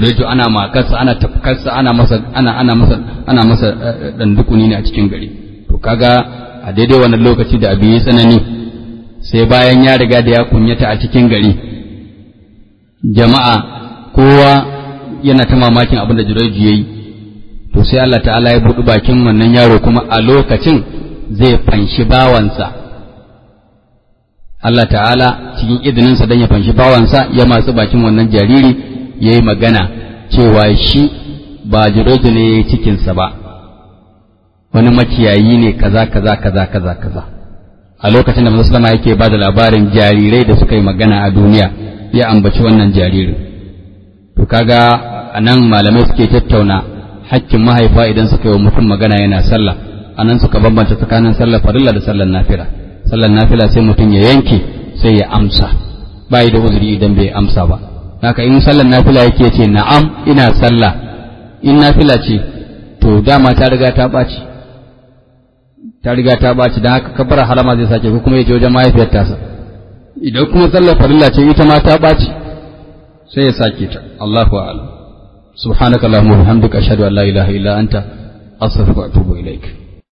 Jurayju ana makarsa ana tafkarsa ana masa ana ana masa ana masa dan dukuni ne a cikin gari to kaga a daidai wannan lokaci da abin ya tsanani sai bayan ya riga da ya kunyata a cikin gari jama'a kowa yana ta mamakin abin da Jurayju yayi to sai Allah ta'ala ya buɗe bakin wannan yaro kuma a lokacin zai fanshi bawansa Allah ta'ala cikin izininsa don ya fanshi bawansa ya matsu bakin wannan jariri ya yi magana cewa shi ba Jurayju ne ya yi cikinsa ba wani makiyayi ne kaza kaza kaza kaza kaza a lokacin da Musulma yake ba da labarin jarirai da suka yi magana a duniya ya ambaci wannan jaririn to kaga anan malamai suke tattauna hakkin mahaifa idan suka yi wa mutum magana yana sallah anan suka bambanta tsakanin sallar farilla da sallar nafila sallar nafila sai mutum ya yanke sai ya amsa bai da uzuri idan bai amsa ba haka in sallar nafila yake ce na'am ina sallah in nafila ce to dama ta riga ta baci ta riga ta baci dan haka kabbara harama zai sake ko kuma ya je wajen mahaifiyar tasa idan kuma sallar farilla ce ita ma ta baci sai ya sake ta Allahu a'lam subhanakallahumma wa bihamdika ashhadu an la ilaha illa anta astaghfiruka wa atubu ilaik